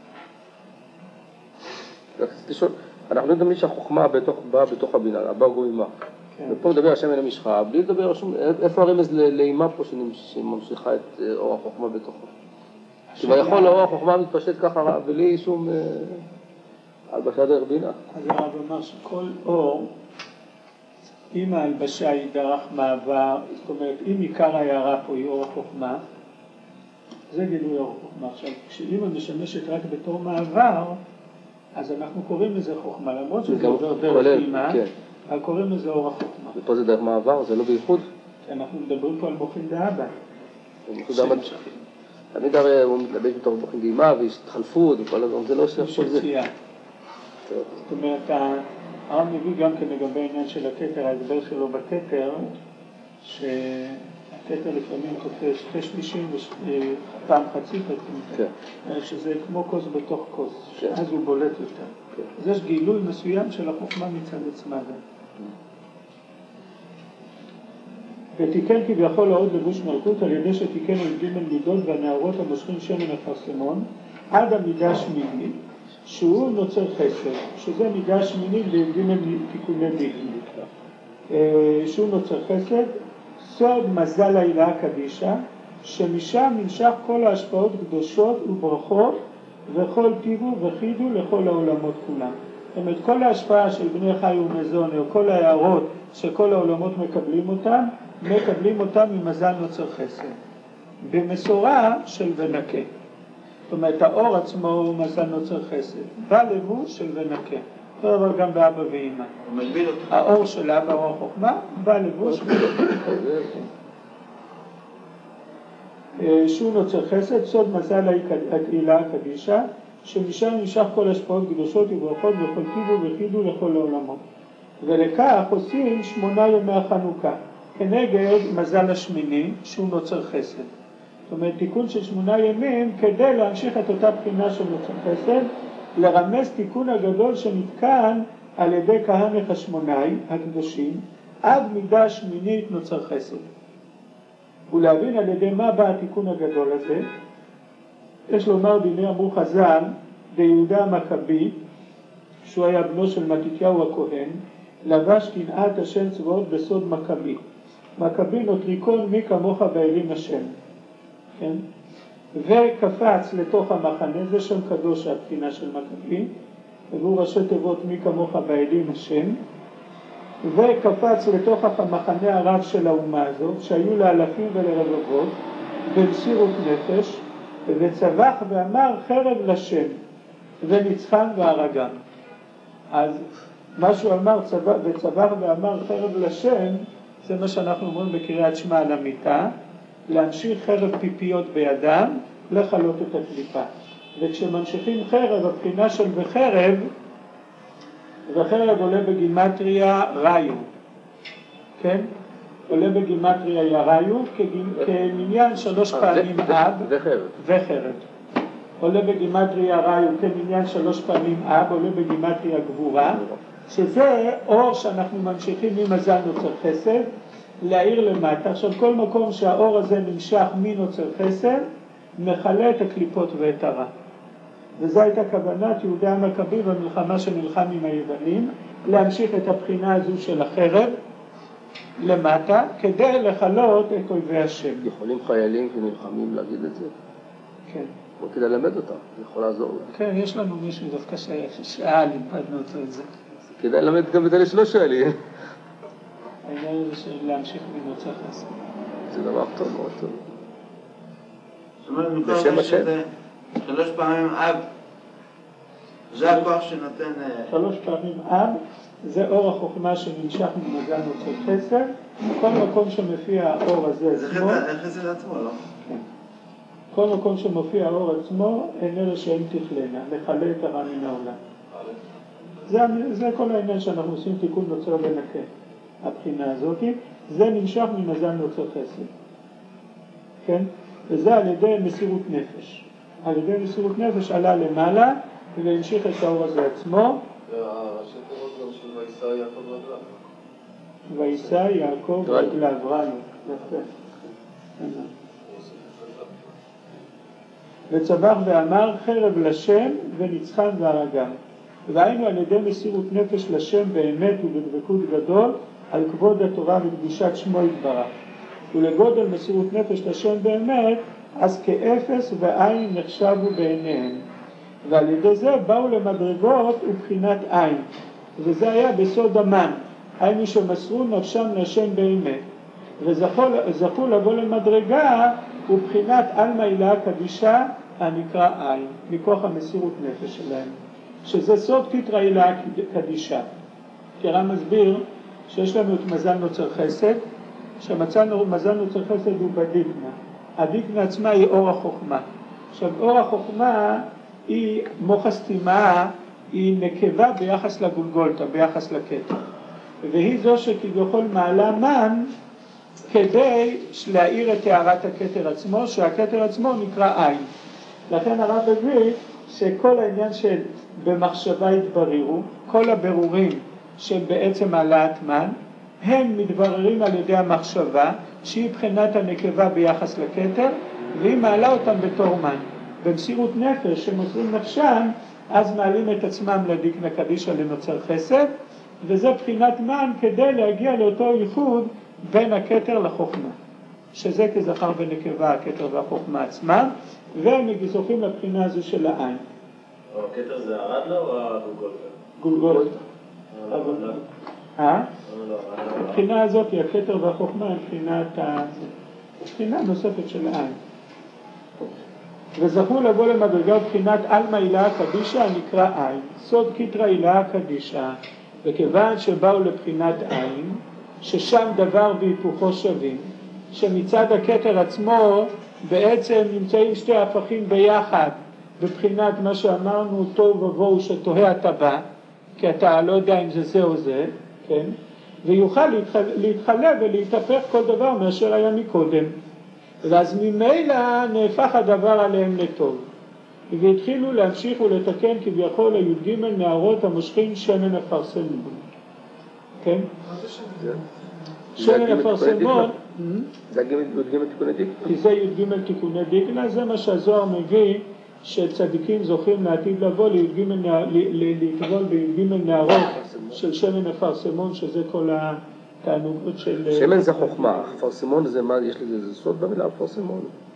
אנחנו לא מדברים שהחוכמה באה בתוך הבינה, הבא הוא אימה. ופה מדבר השם אל המשחה, בלי לדבר איפה הרמז לאימה פה שממשיכה את אור החוכמה בתוכו. שביכול אור החוכמה מתפשט ככה בלי שום הלבשה דרך בינה. אז הרב אומר שכל אור, אם ההלבשה היא דרך מעבר, זאת אומרת אם עיקר ההערה פה היא אור החוכמה, זה גילוי אור החוכמה. עכשיו, כשאימא משמשת רק בתור מעבר, אז אנחנו קוראים לזה חוכמה, למרות שזה עובר דרך אימה, אבל קוראים לזה אור החוכמה. ופה זה דרך מעבר, זה לא בייחוד? כי אנחנו מדברים פה על מוחין דאבא. תמיד הרי הוא מתלבש בתוך מוחין דאימה ויש התחלפות וכל הזמן, זה לא שכל זה. זאת אומרת, הרב מביא גם כן לגבי העניין של הכתר, ההסבר שלו בכתר, שהכתר לפעמים כותב 2/3 פעם חצי כתר, שזה כמו כוס בתוך כוס, אז הוא בולט יותר. אז יש גילוי מסוים של החוכמה מצד עצמה. ותיקן כביכול העוד לבוש מלכות על ידי שתיקן על ג' מידות והנערות המושכים שמן אפרסמון עד המידה השמינית, שהוא נוצר חסד, שזה ניגש מינים לי"ג תיקוני דין. שהוא נוצר חסד, סוד מזל העילה הקדישה, שמשם נמשך כל ההשפעות קדושות וברכות, וכל טיבו וחידו לכל העולמות כולם. זאת אומרת, כל ההשפעה של בני חי ומזון, או כל ההערות שכל העולמות מקבלים אותם ממזל נוצר חסד. במסורה של ונקה. זאת אומרת, האור עצמו הוא מזל נוצר חסד. בלבוש של ונקה. אותו דבר גם באבא ואמא. האור של אבא הוא החוכמה, בלבוש שהוא נוצר חסד, סוד מזל העילה הקדישה, שמשם נמשך כל השפעות קדושות וברכות וכל טיבו וחידו לכל העולמות. ולכך עושים 8 ימי החנוכה, כנגד מזל השמיני, שהוא נוצר חסד. זאת אומרת, תיקון של 8 ימים כדי להמשיך את אותה בחינה של נוצר חסד, לרמז תיקון הגדול שנתקן על ידי כהנא חשמונאי הקדושים, עד מידה שמינית נוצר חסד. ולהבין על ידי מה בא התיקון הגדול הזה, יש לומר דיני אמרו חז"ל, ביהודה המכבי, שהוא היה בנו של מתתיהו הכהן, לבש קנאת השם צבאות בסוד מכבי. מכבי נוטריקון מי כמוך באלים השם. כן? וקפץ לתוך המחנה, זה שם קדוש הבחינה של מכבי, והוא ראשי תיבות מי כמוך באלים השם, וקפץ לתוך המחנה הרב של האומה הזאת, שהיו לאלפים ולרבבות, במסירות נפש, וצבח ואמר חרב לשם, וניצחן והרגן. אז מה שהוא אמר, וצבח ואמר חרב לשם, זה מה שאנחנו אומרים בקריאת שמע על המיטה, להמשיך חרב פיפיות בידם, לחלות את הקליפה. וכשממשיכים חרב, הבחינה של בחרב, וחרב עולה בגימטריה ראיו, כן? עולה בגימטריה יראיו, כמניין 3 פעמים אב וחרב. עולה בגימטריה ראיו כמניין 3 פעמים אב, עולה בגימטריה גבורה, שזה אור שאנחנו ממשיכים ממזל נוצר חסד, להאיר למטה. עכשיו כל מקום שהאור הזה נמשך מנוצר חסד, מחלה את הקליפות ואת הרע. וזו הייתה כוונת יהודה המכבי במלחמה שנלחם עם היוונים, להמשיך את הבחינה הזו של החרב למטה, כדי לחלות את אויבי השם. יכולים חיילים שנלחמים להגיד את זה? כן. או כדי ללמד אותם, זה יכול לעזור. כן, יש לנו מישהו דווקא ששאל, לימדנו אותו את זה. כדאי ללמד גם את אלה שלא שואלים. העניין הזה של להמשיך מנוצר חסד. זה דבר טוב, מאוד טוב. בשם השם. 3 פעמים אב, זה הכוח שנותן... 3 פעמים אב, זה אור החוכמה שנמשך ממזל נוצר חסד. כל מקום שמופיע האור הזה עצמו... זה חסד עצמו, לא? כן. כל מקום שמופיע האור עצמו, אין אלה שהם תכלנה, לחלה את הרע מן העולם. זה כל העניין שאנחנו עושים תיקון נוצר ונקה. הבחינה הזאת, זה נמשך ממזל נוצר חסד. כן? וזה על ידי מסירות נפש. על ידי מסירות נפש עלה למעלה והמשיך את האור הזה עצמו. והראשי תיבות גם של וישא יעקב רגליו. וישא יעקב רגליו, ראינו. יפה. וצבח ואמר חרב לשם וניצחן והרגן. והיינו על ידי מסירות נפש לשם באמת ובדבקות גדול על כבוד התורה וקדושת שמו יתברך. ולגודל מסירות נפש לשם באמת, אז כאפס ועין נחשבו בעיניהם. ועל ידי זה באו למדרגות ובחינת עין. וזה היה בסוד המן, היינו שמסרו נפשם לשם באמת. וזכו לבוא למדרגה ובחינת עלמא עילה קדישה הנקרא עין, מכוח המסירות נפש שלהם. שזה סוד קטרא עילה קדישה. כי הרב מסביר שיש לנו את מזל נוצר חסד, שמזל נוצר חסד הוא בדיקנה. הדיקנה עצמה היא אור החוכמה. עכשיו אור החוכמה היא מוח הסתימה, היא נקבה ביחס לגולגולתא, ביחס לכתר. והיא זו שכביכול מעלה מן כדי להאיר את הערת הכתר עצמו, שהכתר עצמו נקרא עין. לכן הרב הביא שכל העניין של במחשבה התבררו, כל הבירורים שהם בעצם העלאת מן, הם מתבררים על ידי המחשבה, שהיא בחינת הנקבה ביחס לכתר, והיא מעלה אותם בתור מן. במסירות נפש שמוסרים נפשם, אז מעלים את עצמם לדיקנה קדישה לנוצר חסד, וזה בחינת מן כדי להגיע לאותו ייחוד בין הכתר לחוכמה, שזה כזכר ונקבה, הכתר והחוכמה עצמם, והם זוכים לבחינה הזו של העין. הכתר זה הרדלה או הגולגולתה? גולגולתה. הבחינה הזאת היא הכתר והחוכמה, בחינה נוספת של העין. וזכו לבוא למדרגה בחינת אלמה הילה הקדישה הנקרא עין, סוד כתרה הילה הקדישה, וכיוון שבאו לבחינת עין, ששם דבר והיפוכו שווים, שמצד הכתר עצמו בעצם נמצאים שתי הפכים ביחד, בבחינת מה שאמרנו תוהו ובוהו שתוהה אתה בא, כי אתה לא יודע אם זה או זה, כן? ויוכל להתחלב ולהתהפך כל דבר מאשר היה מקודם. ואז ממילא נהפך הדבר עליהם לטוב. והתחילו להמשיך ולתקן כביכול הי"ג נערות המושכים שמן אפרסמון. כן? שמן אפרסמון, זה י"ג תיקוני דיקנה? כי זה י"ג תיקוני דיקנה, זה מה שהזוהר מביא, שצדיקים זוכים לעתיד לבוא להתגול בי"ג נערות של שמן אפרסמון, שזה כל התענוגות של... שמן זה חוכמה, אפרסמון זה מה, יש לזה איזה סוד במילה אפרסמון?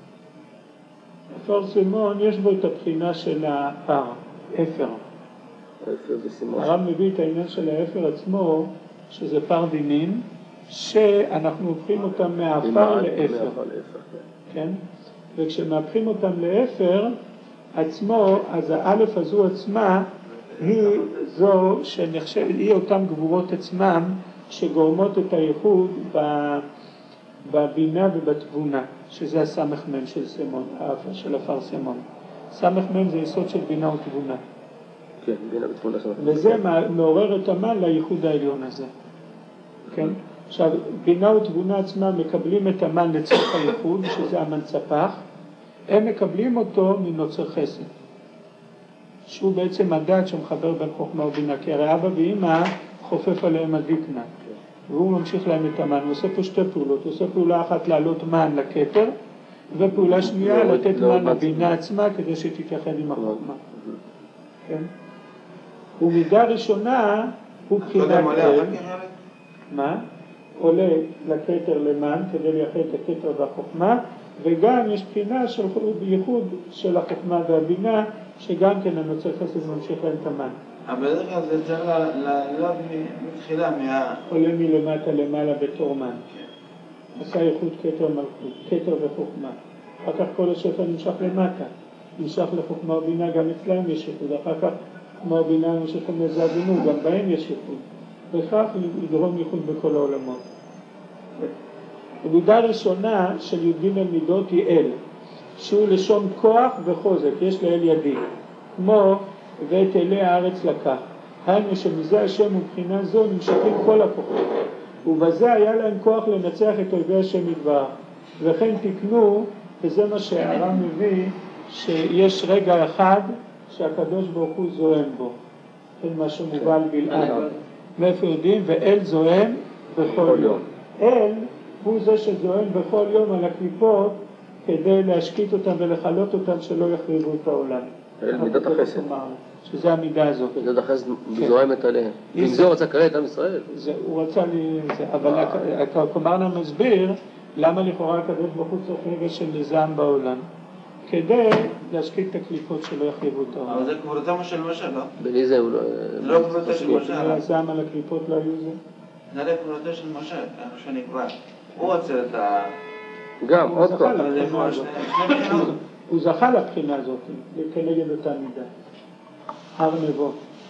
אפרסמון יש בו את הבחינה של הפר, אפר. הרב מביא את העניין של האפר עצמו, שזה פר דינים, שאנחנו הופכים אותם מהפר לאפר. כן? וכשמהפכים אותם לאפר עצמו, אז האלף הזו עצמה היא זו היא אותם גבורות עצמם שגורמות את הייחוד בבינה ובתבונה, שזה הסמך מם של סמון, של אפרסמון. סמך מם זה יסוד של בינה ותבונה. כן, בינה ותבונה. וזה מעורר את המן לייחוד העליון הזה. כן? עכשיו, בינה ותבונה עצמם מקבלים את המן לצורך הייחוד, שזה המנצפח, הם מקבלים אותו מנוצר חסד, שהוא בעצם הדעת שמחבר בין חוכמה ובינה, כי הרי אבא ואמא חופף עליהם הדיקנה, והוא ממשיך להם את המן. הוא עושה פה שתי פעולות, הוא עושה פעולה אחת לעלות מן לכתר, ופעולה שנייה לתת מן לבינה עצמה כדי שתתייחד עם החוכמה. כן? ומידה ראשונה הוא בחינת מה? עולה לכתר למן כדי לייחד את הכתר והחוכמה, וגם יש בחינה של ייחוד של החוכמה והבינה, שגם כן הנוצר חסד ממשיך להם את המן. אבל בדרך כלל זה צריך לעלות מתחילה עולה מלמטה למעלה בתור מן. עשה ייחוד כתר מלכות, כתר וחוכמה. אחר כך כל השפע נמשך למטה, נמשך לחוכמה ובינה, גם אצלהם יש ייחוד. אחר כך חוכמה ובינה נמשכים לזה אבינו, גם בהם יש ייחוד. וכך יגרום ייחוד בכל העולמות. מידה ראשונה של י"ג מידות היא אל, שהוא לשון כוח וחוזק, יש לאל ידי, כמו ואת אלי הארץ לקח. היינו שמזה השם ובחינה זו נמשכים כל הכוחות, ובזה היה להם כוח לנצח את אויבי השם יתברך. וכן תקנו, וזה מה שהר"ם מביא, שיש רגע אחד שהקדוש ברוך הוא זוהם בו, כן, מה שמובא בלעם. מאיפה יודעים? ואל זוהם בכל יום. אל הוא זה שזוהם בכל יום על הקליפות כדי להשקיט אותם ולחלות אותם שלא יחריבו את העולם. אל מידת החסד. שזה המידה הזאת. מידת החסד זוהמת עליהם. אם זה הוא רצה קראת עם ישראל. הוא רצה אבל הקומרנה מסביר למה לכאורה הקדוש ברוך הוא צריך רגע של זעם בעולם. כדי להשקיט את הקליפות שלא יחריבו את העולם. אבל זה כבודתם של משה, לא? בלי זה הוא לא כבודתו של משה. הזעם על הקליפות לא היו זה? נראה כבודתו של משה, איך שנקבע. הוא רוצה את ה... גם, עוד כוח. הוא זכה לבחינה הזאת, כנגד אותה מידה. הר נבו.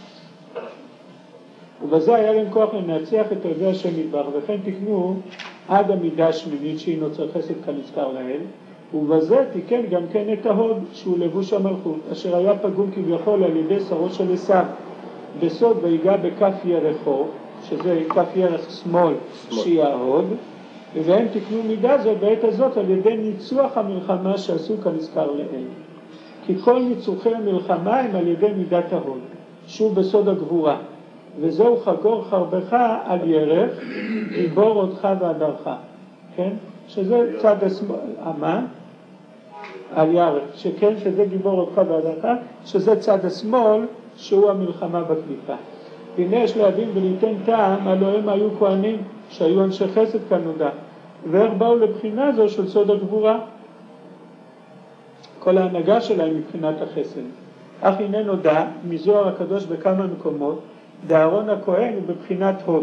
ובזה היה להם כוח לנצח את אויבי השם יתברך, וכן תקנו עד המידה השמינית שהיא נוצר חסד כנזכר לאל, ובזה תיקן גם כן את ההוד שהוא לבוש המלכות, אשר היה פגום כביכול על ידי שרו של עשיו, בסוד ויגע בכף ירחו, שזה כף ירך שמאל שהיא ההוד, והם תקנו מידה זו בעת הזאת על ידי ניצוח המלחמה שעשו כנזכר לאל. כי כל ניצוחי המלחמה הם על ידי מידת ההוד, שהוא בסוד הגבורה, וזהו חגור חרבך על ירך, גיבור אותך והדרך. כן? שזה צד השמאל. מה? על ירך, שכן שזה גיבור אותך ועדך, שזה צד השמאל, שהוא המלחמה בקליפה. והנה יש להבין וליתן טעם, הלוא הם היו כהנים, שהיו אנשי חסד כנודע, ואיך באו לבחינה זו של סוד הגבורה? כל ההנהגה שלהם מבחינת החסד. אך הנה נודע, מזוהר הקדוש בכמה מקומות, דארון הכהן הוא בבחינת הוד.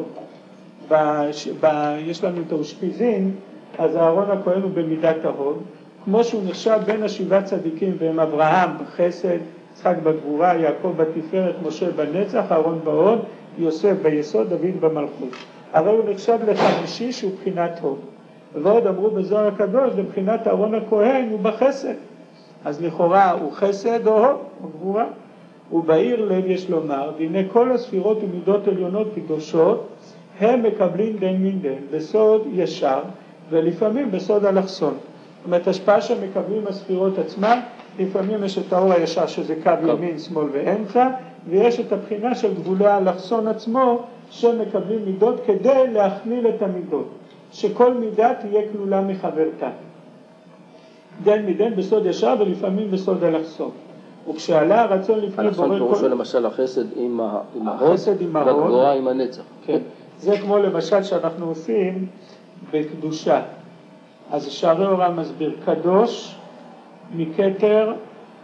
יש לנו את האושפיזין, אז אהרון הכהן הוא במידת ההוד, כמו שהוא נחשב בין השבעה צדיקים, והם אברהם בחסד, יצחק בגבורה, יעקב בתפארת, משה בנצח, אהרון בהוד, יוסף ביסוד, דוד במלכות. הרי הוא נחשב לחמישי שהוא בחינת הוד. ועוד אמרו בזוהר הקדוש, לבחינת אהרון הכהן הוא בחסד. אז לכאורה הוא חסד או הוד, או גבורה. ובעיר לב יש לומר, והנה כל הספירות ומידות עליונות קדושות, הם מקבלים דין מן דין, בסוד ישר, ולפעמים בסוד אלכסון. זאת אומרת, השפעה שמקבלים הספירות עצמם, לפעמים יש את האור הישר שזה קו ימין, שמאל ואמצע, ויש את הבחינה של גבולי האלכסון עצמו, שמקבלים מידות כדי להכליל את המידות, שכל מידה תהיה כלולה מחברתה. דין מדין בסוד ישר ולפעמים בסוד אלכסון. וכשעלה הרצון לפני בורא כל... אלכסון למשל החסד עם ההוד, והגבורה עם הנצח. כן, זה כמו למשל שאנחנו עושים בקדושה. אז שערי אורה מסביר, קדוש מכתר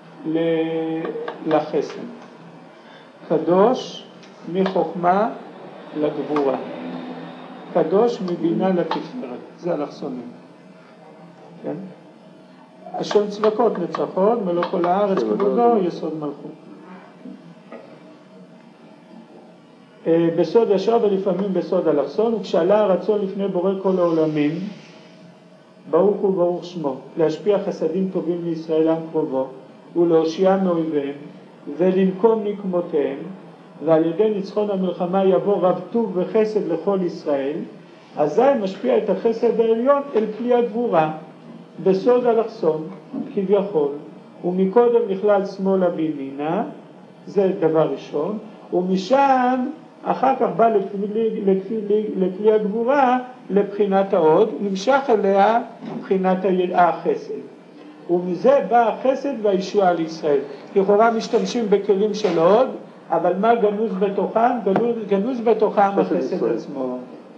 לחסד, קדוש מחוכמה לגבורה, קדוש מבינה לתפארת, זה אלכסונים. כן? השם צבקות נצחות, מלוא כל הארץ כבודו, יסוד מלכות. בסוד ישר ולפעמים בסוד אלכסון, וכשעלה הרצון לפני בורא כל העולמים, ברוך הוא ברוך שמו, להשפיע חסדים טובים לישראל עם קרובו, ולהושיע מאויביהם, ולנקום נקמותיהם, ועל ידי ניצחון המלחמה יבוא רב טוב וחסד לכל ישראל, אזי משפיע את החסד העליון אל כלי הגבורה, בסוד אלכסון, כביכול, ומקודם נכלל שמאלה בימינה, זה דבר ראשון, ומשם אחר כך בא לכלי הגבורה, לבחינת ההוד, נמשך אליה בחינת החסד. ומזה בא החסד והישועה לישראל. לכאורה משתמשים בכלים של ההוד, אבל מה גנוז בתוכם? גנוז בתוכם החסד עצמו.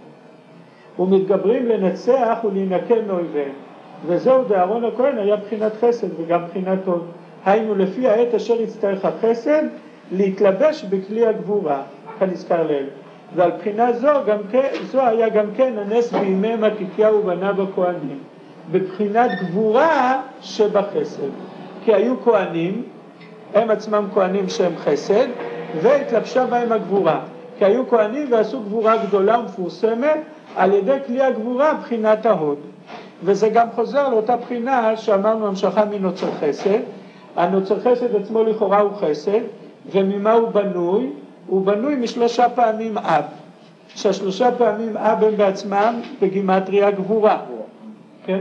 ומתגברים לנצח ולהינקם מאויביהם. וזהו דארון הכהן היה בחינת חסד וגם בחינת הוד. היינו לפי העת אשר יצטרך החסד להתלבש בכלי הגבורה, כנזכר לאל. ועל בחינה זו היה גם כן הנס בימי מתתיהו ובניו הכהנים, בבחינת גבורה שבחסד. כי היו כהנים, הם עצמם כהנים שהם חסד, והתלבשה בהם הגבורה. כי היו כהנים ועשו גבורה גדולה ומפורסמת על ידי כלי הגבורה בחינת ההוד. וזה גם חוזר לאותה בחינה שאמרנו המשכה מנוצר חסד. הנוצר חסד עצמו לכאורה הוא חסד, וממה הוא בנוי? הוא בנוי משלושה פעמים אב. שהשלושה פעמים אב הם בעצמם בגימטריה גבורה. כן?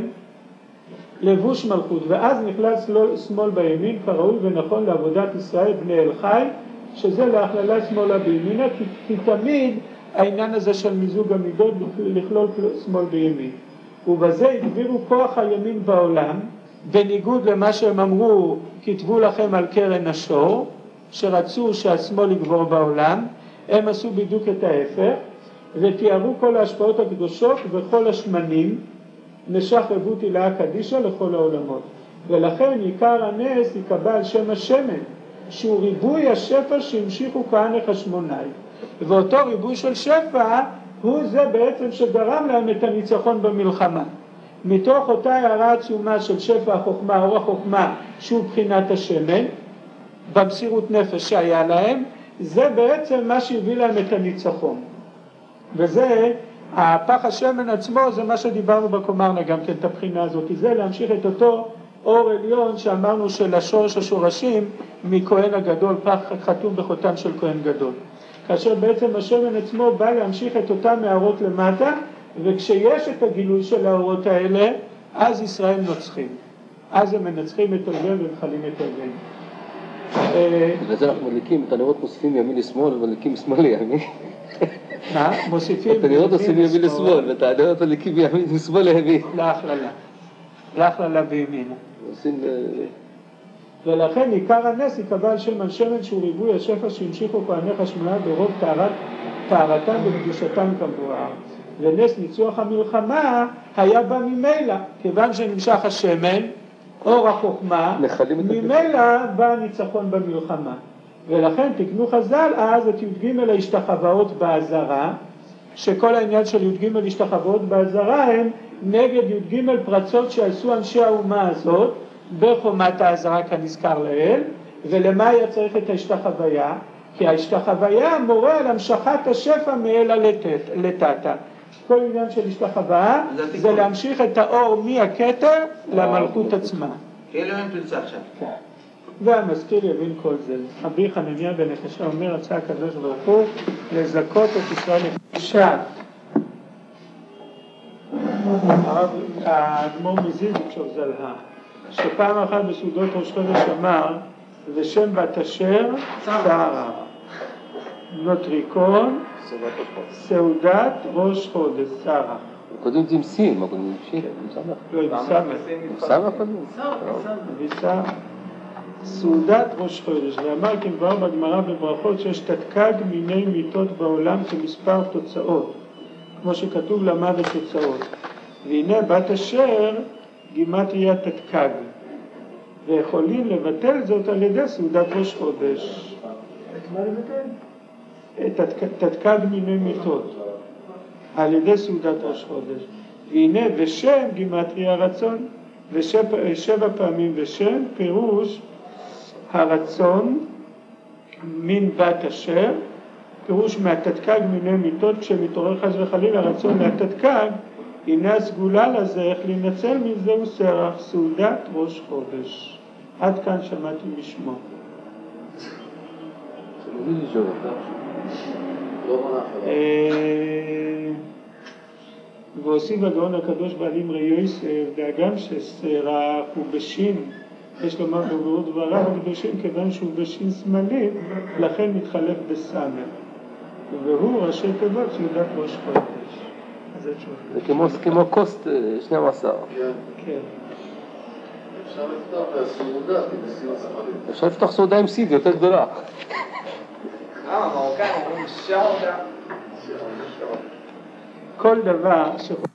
לבוש מלכות, ואז נכלל שמאל בימין כראוי ונכון לעבודת ישראל בני אל חי, שזה להכללה שמאלה בימינה, כי תמיד העניין הזה של מיזוג המידות לכלול שמאל בימין. ובזה הגבירו כוח הימין בעולם, בניגוד למה שהם אמרו, כתבו לכם על קרן השור, שרצו שהשמאל יגבור בעולם, הם עשו בדיוק את ההפך, ותיארו כל ההשפעות הקדושות וכל השמנים, נשך רבות הילאה קדישה לכל העולמות. ולכן עיקר הנס יקבע על שם השמן, שהוא ריבוי השפע שהמשיכו כהני חשמונאי. ואותו ריבוי של שפע הוא זה בעצם שגרם להם את הניצחון במלחמה. מתוך אותה הערה עצומה של שפע החוכמה, אור החוכמה, שהוא בחינת השמן, במסירות נפש שהיה להם, זה בעצם מה שהביא להם את הניצחון. וזה, הפח השמן עצמו, זה מה שדיברנו בקומרנה גם כן את הבחינה הזאת, כי זה להמשיך את אותו אור עליון שאמרנו של השורש השורשים מכהן הגדול, פח חתום בחותם של כהן גדול. כאשר בעצם השמן עצמו בא להמשיך את אותם הערות למטה, וכשיש את הגילוי של האורות האלה, אז ישראל נוצחים. אז הם מנצחים את אויביהם ומחלים את אויביהם. לזה אנחנו מדליקים, את הנרות מוסיפים ימין לשמאל ומדליקים שמאל לימין. מה? מוסיפים את הנרות עושים ימין לשמאל, ואת הנרות מדליקים ימין לשמאל לימין. להכללה בימין. עושים... ולכן עיקר הנס יקבע על שם השמן שהוא ריבוי השפע שהמשיכו כהני חשמונאי ברוב טהרתם וקדושתם כמבואר. ונס ניצוח המלחמה היה בה ממילא, כיוון שנמשך השמן, אור החוכמה, ממילא בא ניצחון במלחמה. ולכן תקנו חז"ל אז את י"ג ההשתחוואות בעזרה, שכל העניין של י"ג השתחוואות בעזרה הם נגד י"ג פרצות שעשו אנשי האומה הזאת בחומת העזרה כנזכר לאל. ולמה היה צריך את ההשתחוויה? כי ההשתחוויה מורה על המשכת השפע מאלה לטאטה. כל עניין של השתחוויה זה להמשיך את האור מהכתר למלכות עצמה. כאילו הם פרצה עכשיו. והמזכיר יבין כל זה. רבי חנניה בן נחשיה אומר, רצה הקדוש ברוך הוא לזכות את ישראל לפשט. האדמו"ר מזיזיצ'וב זלהה, שפעם אחת בסעודות ראש חודש אמר, ושם בת אשר שרה, נוטריקון, סעודת ראש חודש, שרה. קודם זה עם סים, אבל עם שיט, עם סמך. לא, עם סמך. עם סמך קודם? סמך. סעודת ראש חודש, ואמר כי מבואר בגמרא בברכות שיש תתקג מיני מיתות בעולם כמספר תוצאות, כמו שכתוב למד התוצאות. והנה בת אשר גימטריה תתקג, ויכולים לבטל זאת על ידי סעודת ראש חודש. את מה לבטל? תתקג מיני מיתות על ידי סעודת ראש חודש. והנה ושם גימטריה רצון, ושבע פעמים ושם פירוש הרצון מן בת אשר, פירוש מהתתקג מיני מיתות, כשמתעורר חס וחלילה הרצון מהתתקג, הנה הסגולה לזה איך להינצל מזה הוא סרח, סעודת ראש חודש. עד כאן שמעתי משמו. והוסיף הגאון הקדוש בעלים ראי יוסף, דאגם שסרח הוא בשין, יש לומר בגרות דבריו הקדושים, כיוון שהוא בשין שמאלי, לכן מתחלף בסמך. והוא ראשי תיבות סעודת ראש חודש. זה כמו קוסט 12. כן. אפשר לפתוח סעודה, אפשר לפתוח סעודה עם סיד יותר גדולה. מרוקאים אומרים שעודה. כל דבר